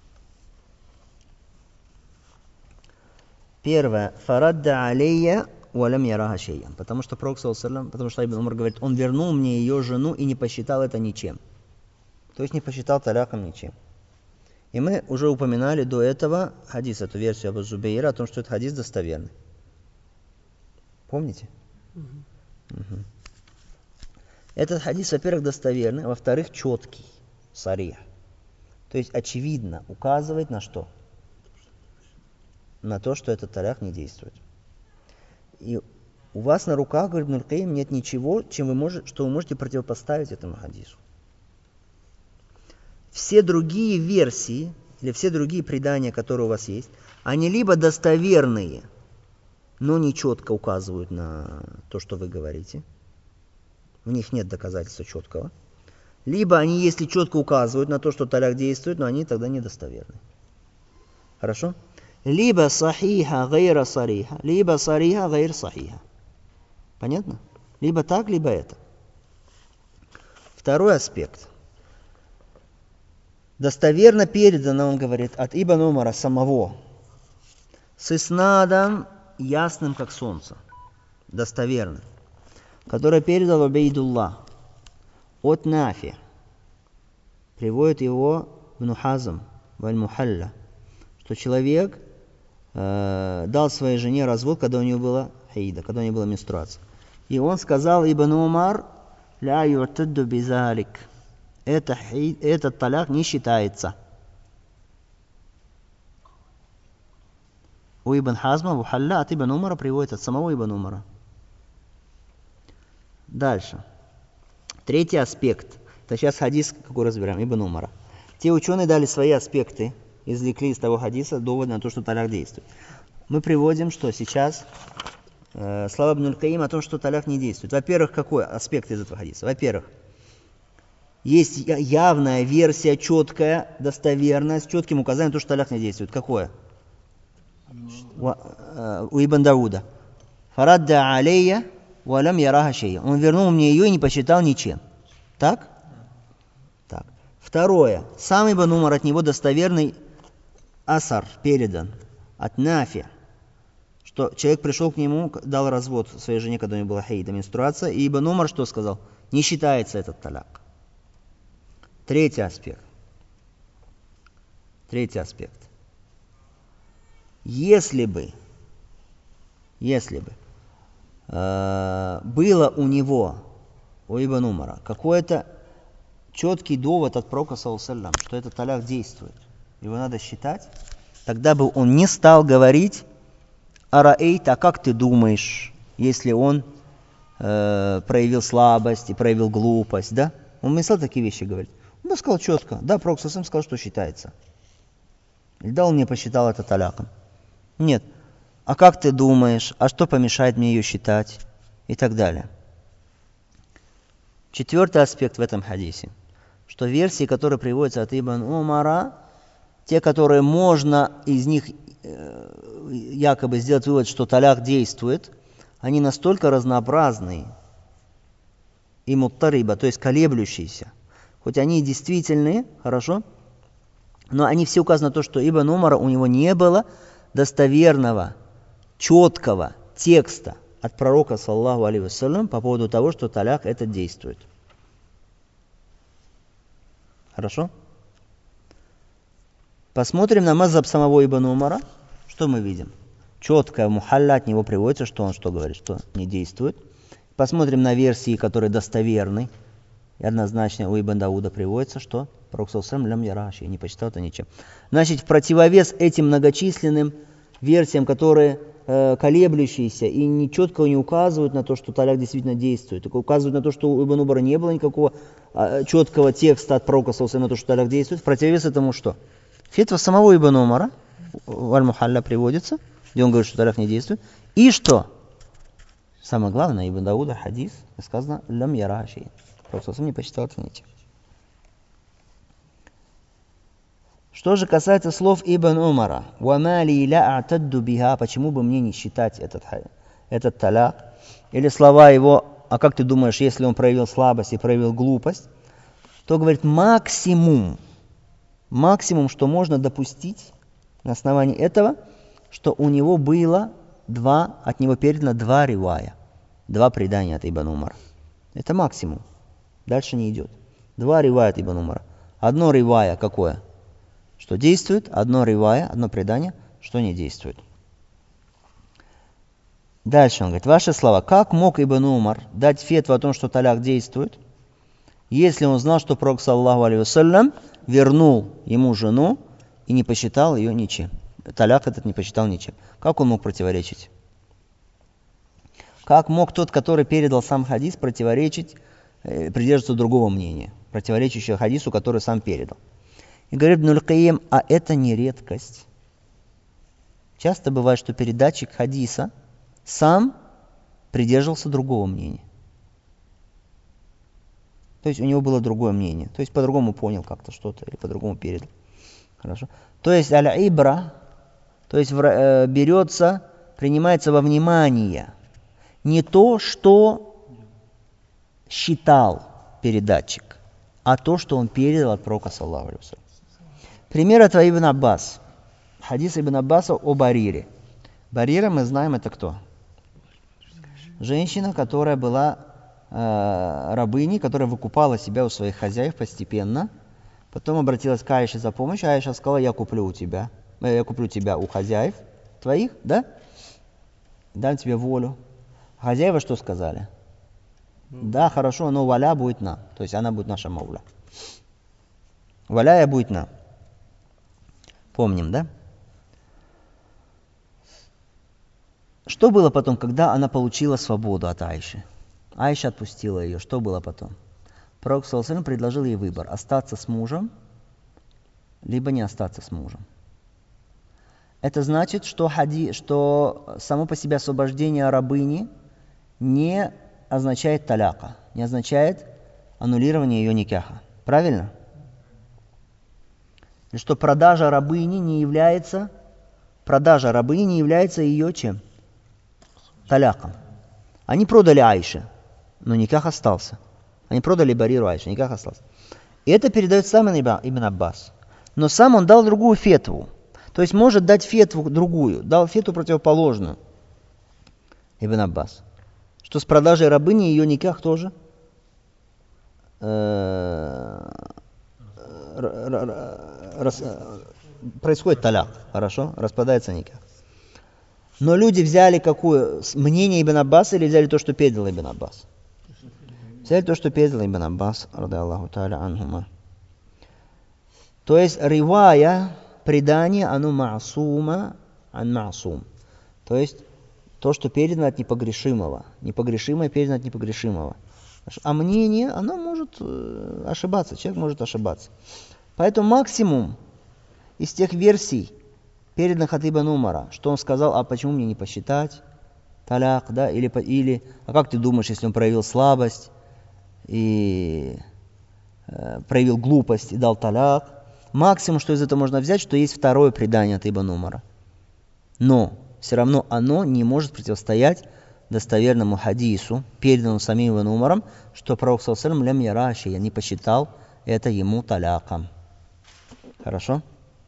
Первое. Фарадда алейя валям яраха шейян. Потому что Пророк ﷺ, потому что Ибн Умар говорит, он вернул мне ее жену и не посчитал это ничем. То есть не посчитал таляком ничем. И мы уже упоминали до этого хадис, эту версию Абу Зубейра, о том, что этот хадис достоверный. Помните? Угу. Этот хадис, во-первых, достоверный, а во-вторых, четкий. Сарих. То есть, очевидно, указывает на что? На то, что этот таляк не действует. И у вас на руках, говорит Ибн аль-Каим, нет ничего, что вы можете противопоставить этому хадису. Все другие версии, или все другие предания, которые у вас есть, они либо достоверные, но не четко указывают на то, что вы говорите. В них нет доказательства четкого. Либо они, если четко указывают на то, что таляк действует, но они тогда недостоверны. Хорошо? Либо сахиха гайра сариха, либо сариха гайр сахиха. Понятно? Либо так, либо это. Второй аспект. Достоверно передано, он говорит, от Ибн Умара самого, с иснадом ясным, как солнце, достоверным, который передал Убейдуллах от Нафи, приводит его Ибн Хазм в Аль-Мухалля, что человек дал своей жене развод, когда у нее была хаида, когда у нее была менструация. И он сказал Ибн Умар: «Ля ю'тадду бизалик». Этот таляк не считается. У Ибн Хазма, Мухалля от Ибн Умара приводит от самого Ибн Умара. Дальше. Третий аспект. Это сейчас хадис, какой разбираем, Ибн Умара. Те ученые дали свои аспекты, извлекли из того хадиса доводы на то, что таляк действует. Мы приводим, что сейчас слова Ибн Аль-Каим о том, что таляк не действует. Во-первых, какой аспект из этого хадиса? Во-первых, есть явная версия, четкая, достоверная, с четким указанием, то, что таляк не действует. Какое? У Ибн Дауда. «Фарадда алейя валям яраха шейя». Он вернул мне ее и не посчитал ничем. Так? Так. Второе. Сам Ибн Умар, от него достоверный асар передан от Нафи, что человек пришел к нему, дал развод своей жене, когда у него была хаида, менструация, и Ибн Умар что сказал? Не считается этот таляк. Третий аспект. Если бы было у него, у Ибн Умара, какой-то четкий довод от пророка, саллаллаху, что этот таляк действует, его надо считать, тогда бы он не стал говорить «Араэйт, а как ты думаешь, если он проявил слабость и проявил глупость?» Да? Он не стал такие вещи говорить. Он бы сказал четко: да, пророк саллаллаху сказал, что считается. Или да, он мне посчитал это таляком. Нет. А как ты думаешь? А что помешает мне ее считать? И так далее. Четвертый аспект в этом хадисе, что версии, которые приводятся от Ибн Умара, те, которые можно из них якобы сделать вывод, что таляк действует, они настолько разнообразные и муттариба, то есть колеблющиеся. Хоть они и действительные, хорошо, но они все указаны на то, что Ибн Умара, у него не было достоверного, четкого текста от пророка, саллаллаху алейхи вассалям, по поводу того, что таляк это действует. Хорошо? Посмотрим на мазхаб самого Ибн Умара. Что мы видим? Четкое мухалля от него приводится, что он что говорит, что не действует. Посмотрим на версии, которые достоверны. И однозначно у Ибн Дауда приводится, что пророк саллаллаху алейхи вассалям лям яраши, не посчитал это ничем. Значит, в противовес этим многочисленным версиям, которые колеблющиеся и нечетко не указывают на то, что таляк действительно действует, только указывают на то, что у Ибн Умара не было никакого четкого текста от пророка саллаллаху алейхи вассалям на то, что таляк действует. В противовес этому что? Фетва самого Ибн Умара в Аль-Мухалля приводится, где он говорит, что таляк не действует. И что? Самое главное, Ибн Дауда хадис, сказано лям яраши. Пророк саллаллаху алейхи вассалям не посчитал это ничем. Что же касается слов Ибн Умара, «Вамали ля а'тадду биха», почему бы мне не считать этот таляк? Или слова его, а как ты думаешь, если он проявил слабость и проявил глупость, то говорит максимум, что можно допустить на основании этого, что у него было от него передано два ривая, два предания от Ибн Умара. Это максимум. Дальше не идет. Два ривая от Ибн Умара. Одно ривая какое? Что действует, одно ривая, одно предание, что не действует. Дальше он говорит, ваши слова. Как мог Ибн Умар дать фетву о том, что таляк действует, если он знал, что пророк, саллаллаху алейхи вассалям, вернул ему жену и не посчитал ее ничем? Таляк этот не посчитал ничем. Как он мог противоречить? Как мог тот, который передал сам хадис, противоречить, придерживаться другого мнения, противоречащего хадису, который сам передал? И говорит Ибн Аль-Каим, а это не редкость. Часто бывает, что передатчик хадиса сам придерживался другого мнения. То есть у него было другое мнение. То есть по-другому понял как-то что-то или по-другому передал. Хорошо. То есть аль-ибра, то есть берется, принимается во внимание не то, что считал передатчик, а то, что он передал от пророка, саллаллаху алейхи вассалям. Пример это Ибн Аббас. Хадис Ибн Аббаса о Барире. Барира, мы знаем, это кто? Женщина, которая была рабыней, которая выкупала себя у своих хозяев постепенно. Потом обратилась к Аише за помощью. Аиша сказала, я куплю тебя у хозяев твоих, да? Дам тебе волю. Хозяева что сказали? Да, хорошо, но валя будет нам. То есть она будет наша мауля. Валяя будет нам. Помним, да? Что было потом, когда она получила свободу от Аиши? Аиша отпустила ее. Что было потом? Пророк саллаллаху алейхи ва саллям предложил ей выбор: остаться с мужем, либо не остаться с мужем. Это значит, что само по себе освобождение рабыни не означает таляка, не означает аннулирование ее никаха. Правильно? И что продажа рабыни не является ее чем? Таляком. Они продали Аише, но никах остался. Они продали Бариру Аише, никах остался. И это передает сам Ибн Аббас. Но сам он дал другую фетву. То есть может дать фетву другую. Дал фетву противоположную. Ибн Аббас. Что с продажей рабыни ее никах тоже происходит таляк. Хорошо? Распадается никах. Но люди взяли какое? Мнение Ибн Аббаса или взяли то, что передал Ибн Аббас? Взяли то, что передал Ибн Аббас, ради Аллаху та'аля анхума. То есть ривая, предание, оно маасума ан маасум. То есть то, что передано от непогрешимого. Непогрешимое передано от непогрешимого. А мнение, оно может ошибаться. Человек может ошибаться. Поэтому максимум из тех версий, переданных от Ибн Умара, что он сказал, а почему мне не посчитать таляк, да, или а как ты думаешь, если он проявил слабость и проявил глупость и дал таляк, максимум, что из этого можно взять, что есть второе предание от Ибн Умара. Но все равно оно не может противостоять достоверному хадису, переданному самим Ибн Умаром, что пророк саллаллаху алейхи ва саллям лям яраши, я не посчитал это ему таляком. Хорошо?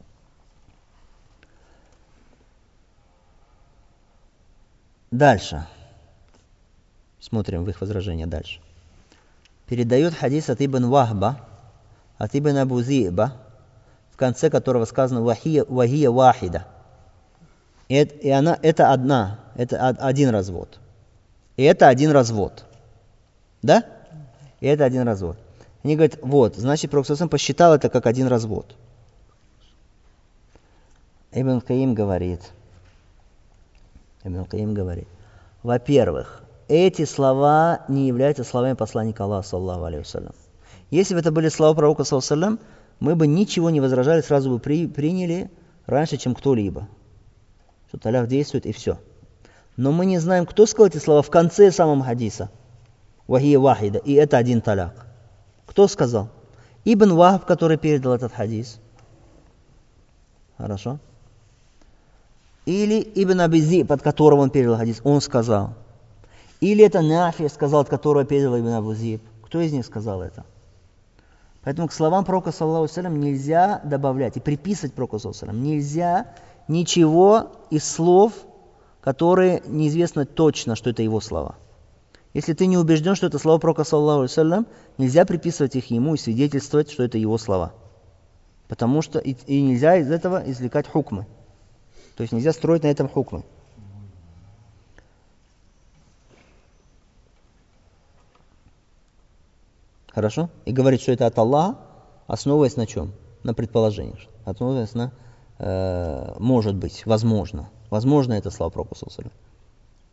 Дальше. Смотрим в их возражения дальше. Передает хадис от Ибн Вахба, от Ибн Абу Зиба, в конце которого сказано «Вахия вахида». Это один развод. И это один развод. Да? И это один развод. Они говорят, вот, значит, пророк саллаллаху алейхи ва саллям посчитал это как один развод. Ибн Каим говорит, во-первых, эти слова не являются словами посланника Аллаха, саллаллаху алейхи ва саллям. Если бы это были слова пророка, саллаллаху алейхи ва саллям, мы бы ничего не возражали, сразу бы приняли раньше, чем кто-либо. Что таляк действует и все. Но мы не знаем, кто сказал эти слова в конце самого хадиса. Вахия вахида. И это один таляк. Кто сказал? Ибн Вахб, который передал этот хадис. Хорошо? Или Ибн Абизи, под которого он передал хадис, он сказал. Или это Нафи сказал, от которого передал Ибн Абузиб. Кто из них сказал это? Поэтому к словам пророка, саллаллаху алейхи ва саллям, нельзя добавлять и приписывать пророку, саллаллаху алейхи ва саллям, нельзя ничего из слов, которые неизвестно точно, что это его слова. Если ты не убежден, что это слова пророка, саллаллаху алейхи ва саллям, нельзя приписывать их ему и свидетельствовать, что это его слова. Потому что и нельзя из этого извлекать хукмы. То есть нельзя строить на этом хукмы. Хорошо? И говорить, что это от Аллаха, основываясь на чем? На предположениях. Основываясь на может быть, возможно. Возможно, это слова пророка, саллаллаху алейхи ва саллям.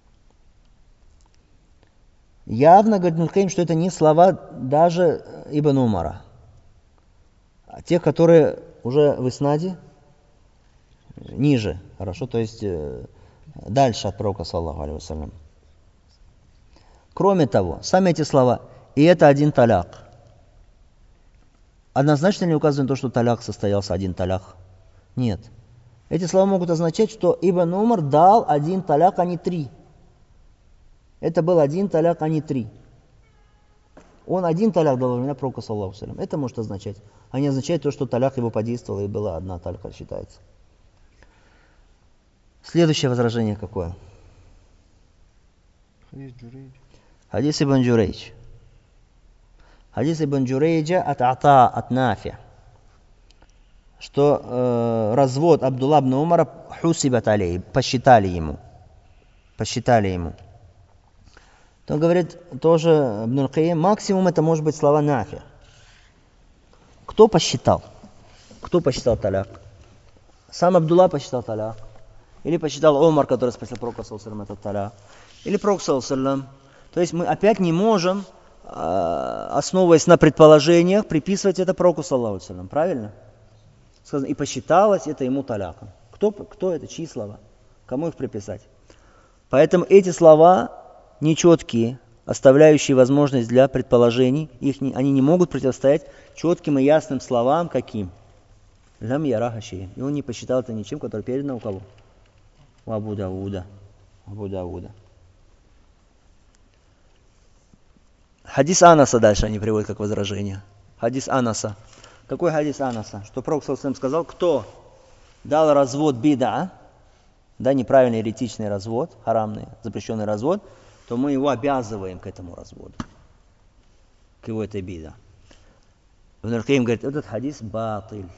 Явно, говорит Ибн Каим, что это не слова даже Ибн Умара. А те, которые уже в иснаде, ниже, хорошо, то есть дальше от пророка, саллаллаху алейхи ва саллям. Кроме того, сами эти слова, и это один таляк. Однозначно ли указывает на то, что таляк состоялся один таляк? Нет. Эти слова могут означать, что Ибн Умар дал один таляк, а не три. Это был один таляк, а не три. Он один таляк дал во время пророка, саллаллаху алейхи ва саллям. Это может означать. А не означает то, что таляк его подействовал и была одна таляка считается. Следующее возражение какое? Хадис Джурейдж. Хадис ибн Джурейдж. Хадис ибн Джурейджа от Ата, от Нафи, что развод Абдулла ибн Умара хусибат алей, посчитали ему. То говорит тоже Ибн аль-Кайим, максимум это может быть слова Нафи. Кто посчитал? Кто посчитал таляк? Сам Абдулла посчитал таляк? Или посчитал Омар, который спросил пророка саллаллаху алейхи ва саллям, этот таляк? Или пророк саллаллаху алейхи ва саллям? То есть мы опять не можем, основываясь на предположениях, приписывать это пророку саллаллаху алейхи ва саллям. Правильно? Сказано, и посчиталось это ему таляком. Кто это? Чьи слова? Кому их приписать? Поэтому эти слова нечеткие, оставляющие возможность для предположений, они не могут противостоять четким и ясным словам, каким? Лям яраха шей'ан. И он не посчитал это ничем, который передано у кого? У Абу Дауда. Хадис Анаса дальше они приводят как возражение. Хадис Анаса. Какой хадис Анаса? Что пророк саллаллаху алейхи ва саллям сказал, кто дал развод бида, да, неправильный еретичный развод, харамный, запрещенный развод, то мы его обязываем к этому разводу, к его этой бида. Ибн аль-Кайим говорит, этот хадис батиль.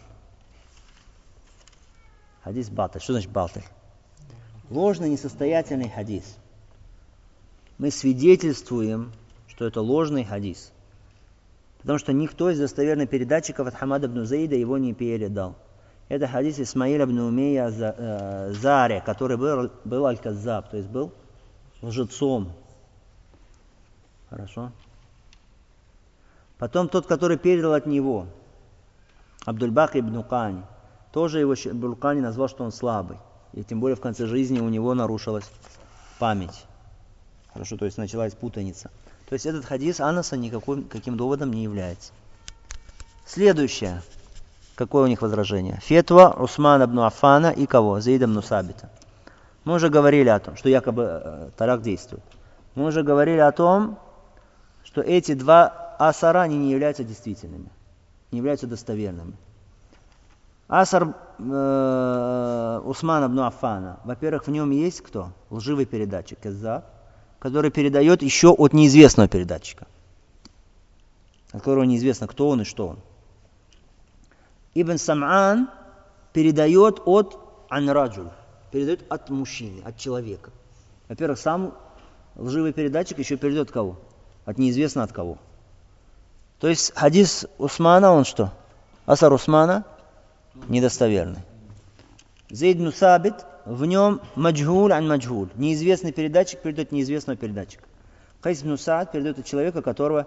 Хадис батиль. Что значит батиль? Ложный, несостоятельный хадис. Мы свидетельствуем, что это ложный хадис. Потому что никто из достоверных передатчиков от Хамада ибн Заида его не передал. Это хадис Исмаиля ибн Умейя Заре, который был аль-Каззаб, то есть был лжецом. Хорошо. Потом тот, который передал от него, Абдуль-Бак ибн Кани, тоже его Абдуль-Кани назвал, что он слабый. И тем более в конце жизни у него нарушилась память. Хорошо, то есть началась путаница. То есть этот хадис Анаса никаким доводом не является. Следующее. Какое у них возражение? Фетва Усмана ибн Аффана и кого? Заида ибн Сабита. Мы уже говорили о том, что якобы таляк действует. Мы уже говорили о том, что эти два асара они не являются действительными, не являются достоверными. Асар Усмана ибн Аффана, во-первых, в нем есть кто? Лживый передатчик, каззаб, который передает еще от неизвестного передатчика, от которого неизвестно, кто он и что он. Ибн Сам'ан передает от ан-раджуль, передает от мужчины, от человека. Во-первых, сам лживый передатчик еще передает кого? От неизвестно от кого. То есть хадис Усмана, он что? Асар Усмана недостоверный. Зейд ибн Сабит, в нем маджгуль ан-маджгуль. Неизвестный передатчик передает неизвестного передатчика. Кайс ибн Саад передает от человека, которого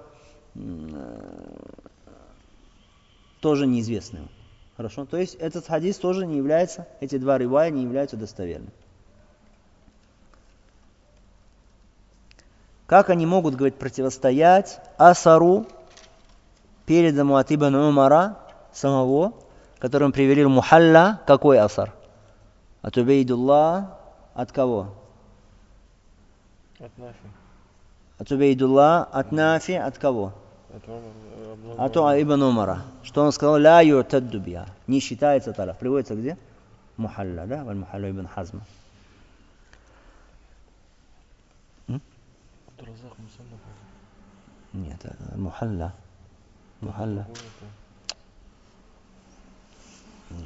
тоже неизвестным. Хорошо? То есть этот хадис тоже не является, эти два ривая не являются достоверными. Как они могут, говорить, противостоять асару, переданному от Ибн Умара самого, которым привели Мухалла, какой асар? От Убейдулла, от кого? От Нафи. От Убейдулла, от Нафи, от кого? От Ибн Умара. Что он сказал? Ля ю'тадду биха. Не считается таляк. Приводится где? Мухалла, да? Валь-Мухалла ибн Хазма. Нет, Мухалла. Мухалла. Нет.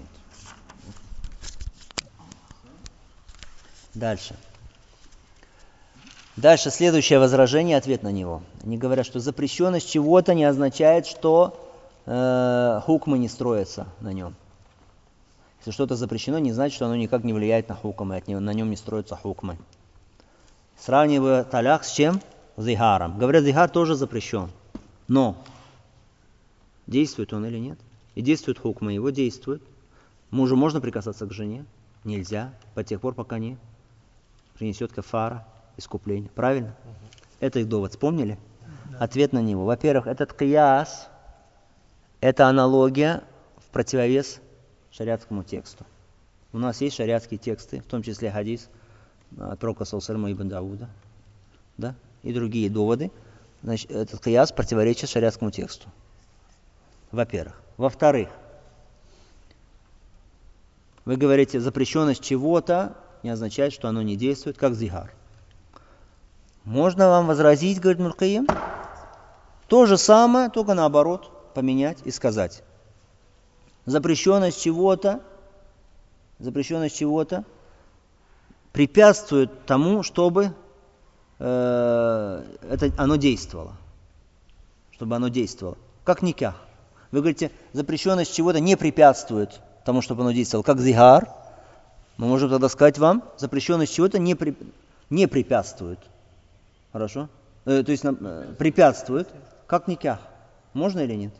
Дальше следующее возражение, ответ на него. Они говорят, что запрещенность чего-то не означает, что хукмы не строятся на нем. Если что-то запрещено, не значит, что оно никак не влияет на хукмы, на нем не строятся хукмы. Сравнивая таляк с чем? Зигаром. Говорят, зигар тоже запрещен. Но действует он или нет? И действует хукмы, его действует. Мужу можно прикасаться к жене? Нельзя, до тех пор, пока не принесет кафара, искупление. Правильно? Это их довод. Вспомнили? Да. Ответ на него. Во-первых, этот кияс, это аналогия в противовес шариатскому тексту. У нас есть шариатские тексты, в том числе хадис от пророка саллаллаху алейхи ва саллям ибн Дауда, да? И другие доводы. Значит, этот кияс противоречит шариатскому тексту. Во-первых. Во-вторых, вы говорите, запрещенность чего-то не означает, что оно не действует, как зихар. Можно вам возразить, говорит Ибн аль-Кайим, то же самое, только наоборот, поменять и сказать. Запрещенность чего-то препятствует тому, чтобы оно действовало. Чтобы оно действовало. Как никах. Вы говорите, запрещенность чего-то не препятствует тому, чтобы оно действовало, как зихар. Мы можем тогда сказать вам, запрещенность чего-то не препятствует. Хорошо? То есть препятствует, как никах. Можно или нет?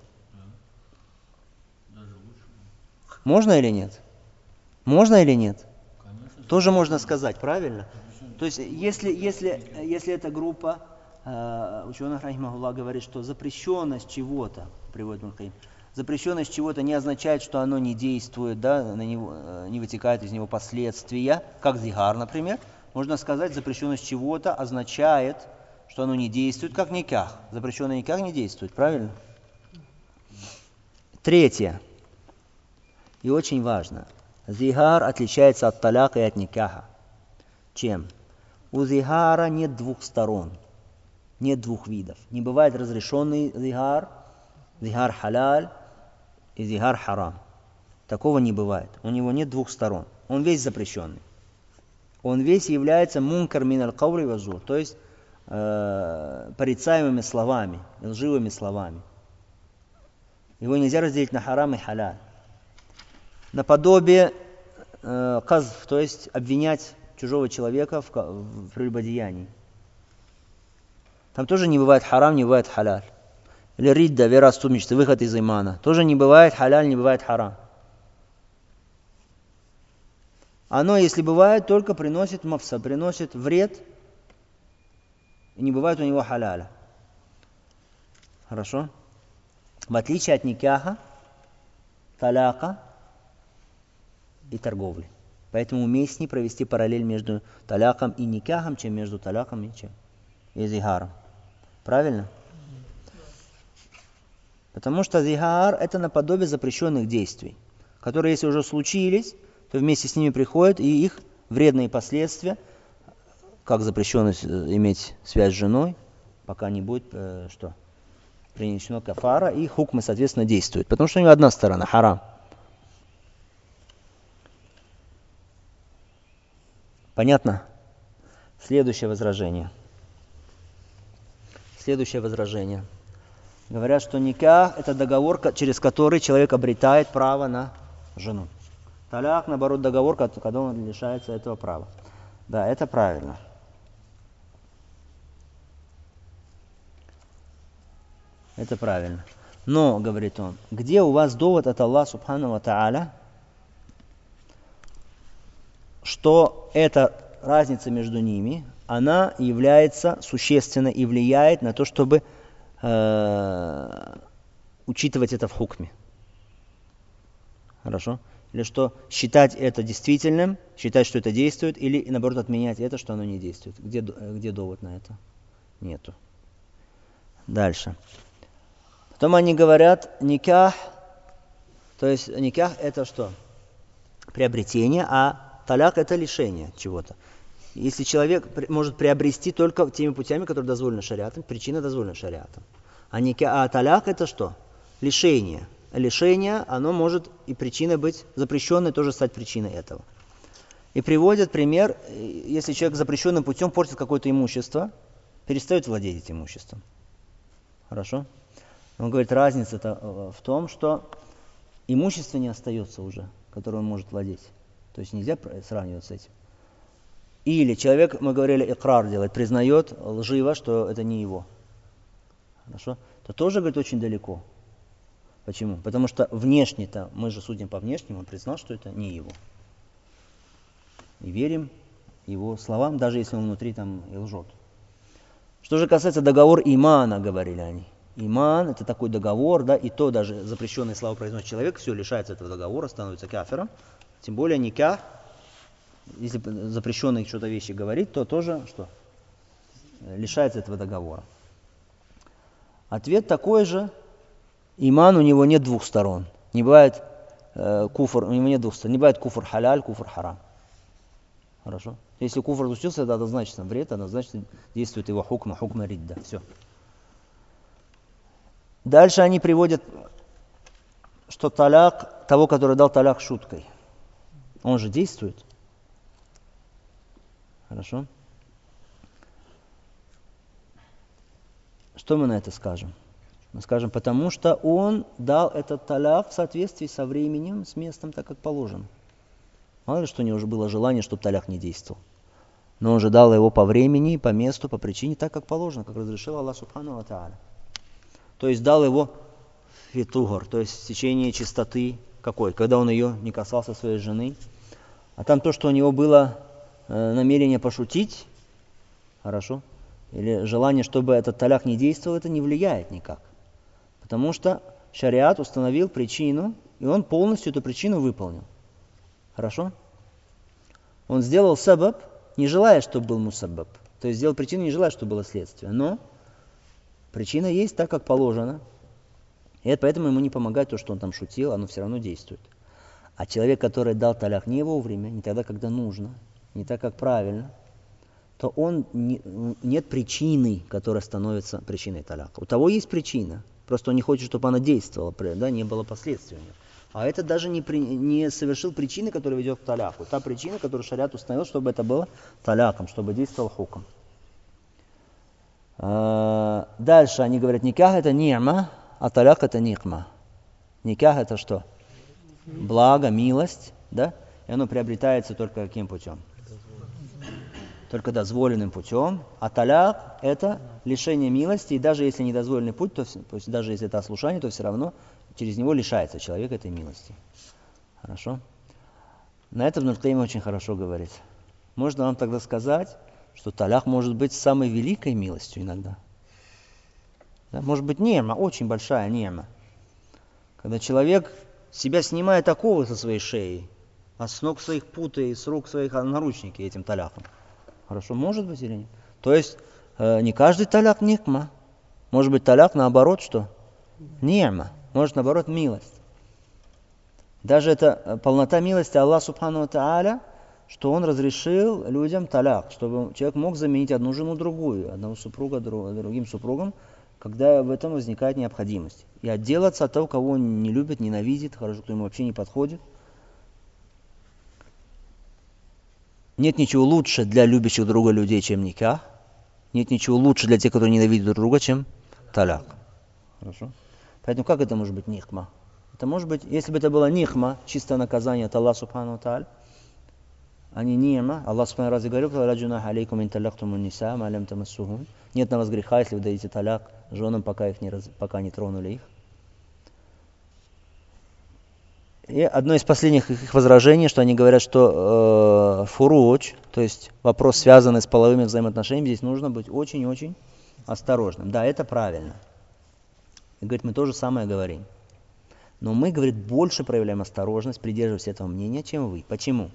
Можно или нет? Можно или нет? Тоже можно сказать, правильно? То есть, если эта группа ученых, рахимахуллах, говорит, что запрещенность чего-то, приводит Мухаим, запрещенность чего-то не означает, что оно не действует, да, на него, не вытекает из него последствия, как зихар, например, можно сказать, запрещенность чего-то означает, что оно не действует, как никах. Запрещенный никах не действует, правильно? Третье. И очень важно. Зихар отличается от таляка и от никаха. Чем? У зихара нет двух сторон, нет двух видов. Не бывает разрешенный зихар, зихар халяль и зихар харам. Такого не бывает. У него нет двух сторон. Он весь запрещенный. Он весь является мункар мин аль-каули ва зур, то есть порицаемыми словами, лживыми словами. Его нельзя разделить на харам и халяль. Наподобие казф, то есть обвинять чужого человека в прелюбодеянии. Там тоже не бывает харам, не бывает халяль. Или ридда, вероотступничество, выход из имана. Тоже не бывает халяль, не бывает харам. Оно, если бывает, только приносит мафса, приносит вред, и не бывает у него халяля. Хорошо? В отличие от никаха, таляка и торговли. Поэтому уместнее провести параллель между таляком и никахом, чем между таляком и зихаром. Правильно? Потому что зихар – это наподобие запрещенных действий, которые, если уже случились, то вместе с ними приходят и их вредные последствия, как запрещенность иметь связь с женой, пока не будет принесено кафара, и хукмы, соответственно, действуют. Потому что у него одна сторона – харам. Понятно? Следующее возражение. Говорят, что никах – это договор, через который человек обретает право на жену. Таляк, наоборот, договор, когда он лишается этого права. Да, это правильно. Это правильно. Но, говорит он, где у вас довод от Аллаха Субхану ва Тааля, что эта разница между ними, она является существенной и влияет на то, чтобы учитывать это в хукме. Хорошо? Или что считать это действительным, считать, что это действует, или наоборот отменять это, что оно не действует. Где довод на это? Нету. Дальше. Потом они говорят, никах, то есть никах это что? Приобретение, а таляк это лишение чего-то. Если человек может приобрести только теми путями, которые дозволены шариатом, причина дозволена шариатом. А таляк это что? Лишение. Лишение, оно может и причиной быть, запрещенной тоже стать причиной этого. И приводят пример, если человек запрещенным путем портит какое-то имущество, перестает владеть этим имуществом. Хорошо? Он говорит, разница-то в том, что имущество не остается уже, которое он может владеть. То есть нельзя сравнивать с этим. Или человек, мы говорили, икрар делает, признает лживо, что это не его. Хорошо? То тоже, говорит, очень далеко. Почему? Потому что внешне-то, мы же судим по внешнему, он признал, что это не его. И верим его словам, даже если он внутри там и лжет. Что же касается договора имана, говорили они. Иман – это такой договор, да, и то даже запрещенные слова произносит человек, все лишается этого договора, становится кафиром. Тем более никах, если запрещенные что-то вещи говорит, то тоже что? Лишается этого договора. Ответ такой же. Иман у него нет двух сторон. Не бывает куфр, у него нет двух сторон. Не бывает куфр халяль, куфр харам. Хорошо? Если куфр случился, это однозначно вред, однозначно действует его хукма ридда. Все. Дальше они приводят, что таляк того, который дал таляк шуткой, он же действует. Хорошо? Что мы на это скажем? Мы скажем, потому что он дал этот таляк в соответствии со временем, с местом, так как положено. Мало ли, что у него уже было желание, чтобы таляк не действовал. Но он же дал его по времени, по месту, по причине, так как положено, как разрешил Аллах Субхану ва Тааля. То есть дал его фитугар, то есть в течение чистоты какой, когда он ее не касался своей жены. А там то, что у него было намерение пошутить, хорошо, или желание, чтобы этот таляк не действовал, это не влияет никак. Потому что шариат установил причину, и он полностью эту причину выполнил. Хорошо? Он сделал сабаб, не желая, чтобы был мусаббаб. То есть сделал причину, не желая, чтобы было следствие. Но причина есть так, как положено. И это поэтому ему не помогает то, что он там шутил, оно все равно действует. А человек, который дал таляк не вовремя, не тогда, когда нужно, не так, как правильно, то нет причины, которая становится причиной таляка. У того есть причина, просто он не хочет, чтобы она действовала, да, не было последствий. А это даже не совершил причины, которая ведет к таляку. Та причина, которую шариат установил, чтобы это было таляком, чтобы действовал хуком. Дальше они говорят, никах это ни'ма, а таляк это никма. Никах это что? Благо, милость, да? И оно приобретается только каким путем? Только дозволенным путем. А таляк это лишение милости, и даже если недозволенный путь, то есть даже если это ослушание, то все равно через него лишается человек этой милости. Хорошо? На это Ибн аль-Каим очень хорошо говорит. Можно вам тогда сказать, что таляк может быть самой великой милостью иногда. Да? Может быть ни'ма, очень большая ни'ма. Когда человек себя снимает оковы со своей шеи, а с ног своих путает, с рук своих наручники этим таляком. Хорошо, может быть или нет? То есть не каждый таляк никма. Может быть таляк наоборот что? Ни'ма. Может наоборот милость. Даже это полнота милости Аллаха Субхану ва Тааля, что Он разрешил людям таляк, чтобы человек мог заменить одну жену другую, одного супруга другим супругом, когда в этом возникает необходимость. И отделаться от того, кого он не любит, ненавидит, хорошо, кто ему вообще не подходит. Нет ничего лучше для любящих друг друга людей, чем никах. Нет ничего лучше для тех, которые ненавидят друг друга, чем таляк. Хорошо? Поэтому как это может быть нихма? Это может быть, если бы это было нихма, чистое наказание от Аллаха Субхану ва Тааля, а не ни'ма. Аллах Субхану разве говорил, нет на вас греха, если вы дадите таляк женам, пока не тронули их. И одно из последних их возражений, что они говорят, что фуруч, то есть вопрос, связанный с половыми взаимоотношениями, здесь нужно быть очень-очень осторожным. Да, это правильно. И говорит, мы то же самое говорим. Но мы, говорит, больше проявляем осторожность, придерживаясь этого мнения, чем вы. Почему?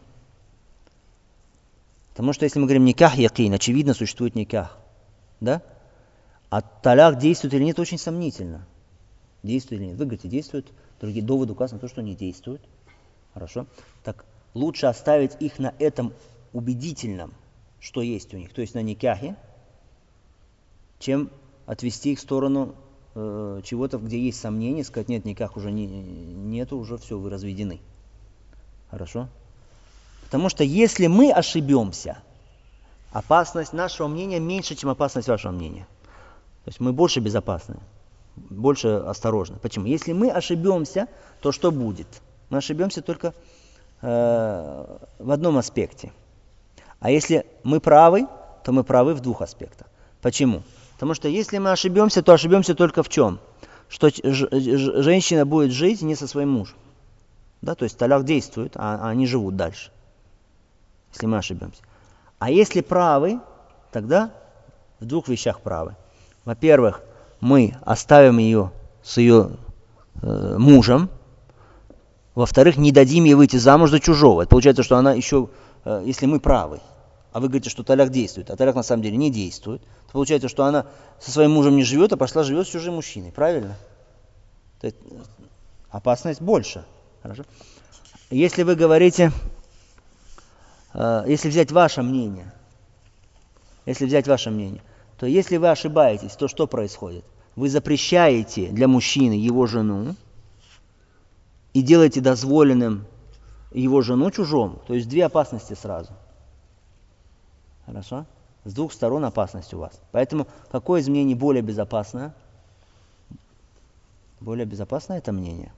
Потому что если мы говорим никах якин, очевидно существует никах. Да? А таляк действует или нет, очень сомнительно. Действует или нет. Вы говорите, действует. Другие доводы указаны на то, что не действуют. Хорошо. Так лучше оставить их на этом убедительном, что есть у них, то есть на никахе, чем отвести их в сторону чего-то, где есть сомнения, сказать, нет, никак уже нету, уже все, вы разведены. Хорошо? Потому что если мы ошибемся, опасность нашего мнения меньше, чем опасность вашего мнения. То есть мы больше безопасны, больше осторожны. Почему? Если мы ошибемся, то что будет? Мы ошибемся только в одном аспекте. А если мы правы, то мы правы в двух аспектах. Почему? Потому что если мы ошибемся, то ошибемся только в чем? Что женщина будет жить не со своим мужем. Да, то есть таляк действует, а они живут дальше. Если мы ошибемся. А если правы, тогда в двух вещах правы. Во-первых, мы оставим ее с ее мужем. Во-вторых, не дадим ей выйти замуж за чужого. Это получается, что она еще, если мы правы, а вы говорите, что таляк действует, а таляк на самом деле не действует, то получается, что она со своим мужем не живет, а пошла живет с чужим мужчиной. Правильно? То есть опасность больше. Хорошо? Если вы говорите, если взять ваше мнение, то если вы ошибаетесь, то что происходит? Вы запрещаете для мужчины его жену и делаете дозволенным его жену чужому. То есть две опасности сразу. Хорошо? С двух сторон опасность у вас. Поэтому какое из мнений более безопасное? Более безопасное это мнение.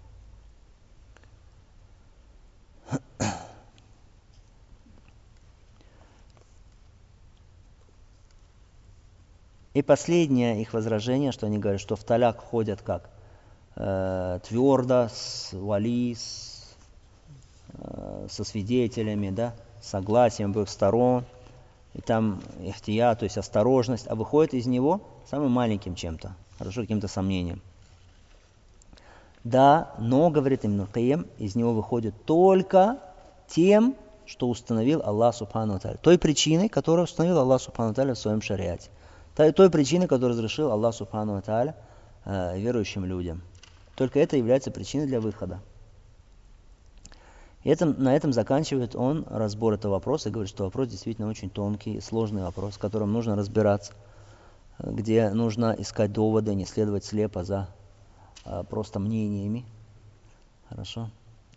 И последнее их возражение, что они говорят, что в таляк входят как твердо, с вали, со свидетелями, да, согласием обоих сторон, и там ихтия, то есть осторожность, а выходит из него самым маленьким чем-то, хорошо, каким-то сомнением. Да, но, говорит Ибн Кайим, из него выходит только тем, что установил Аллах Субхану ва Тааля. Той причиной, которую установил Аллах Субхану ва Тааля в своем шариате. Той причиной, которую разрешил Аллах Субхану ва Тааля верующим людям. Только это является причиной для выхода. И на этом заканчивает он разбор этого вопроса и говорит, что вопрос действительно очень тонкий, сложный вопрос, с которым нужно разбираться, где нужно искать доводы, не следовать слепо за просто мнениями. Хорошо.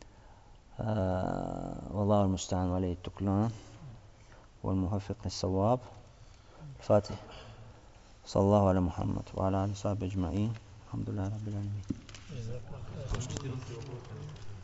Валлаху муста'ан ва алейхи туклан валь мухаффиқ лис-саваб. Фатих. Саллаллаху аля Мухаммад ва аля алиhi ва сахбихи аджмаин. Алхамдулиллахи раббил аламин.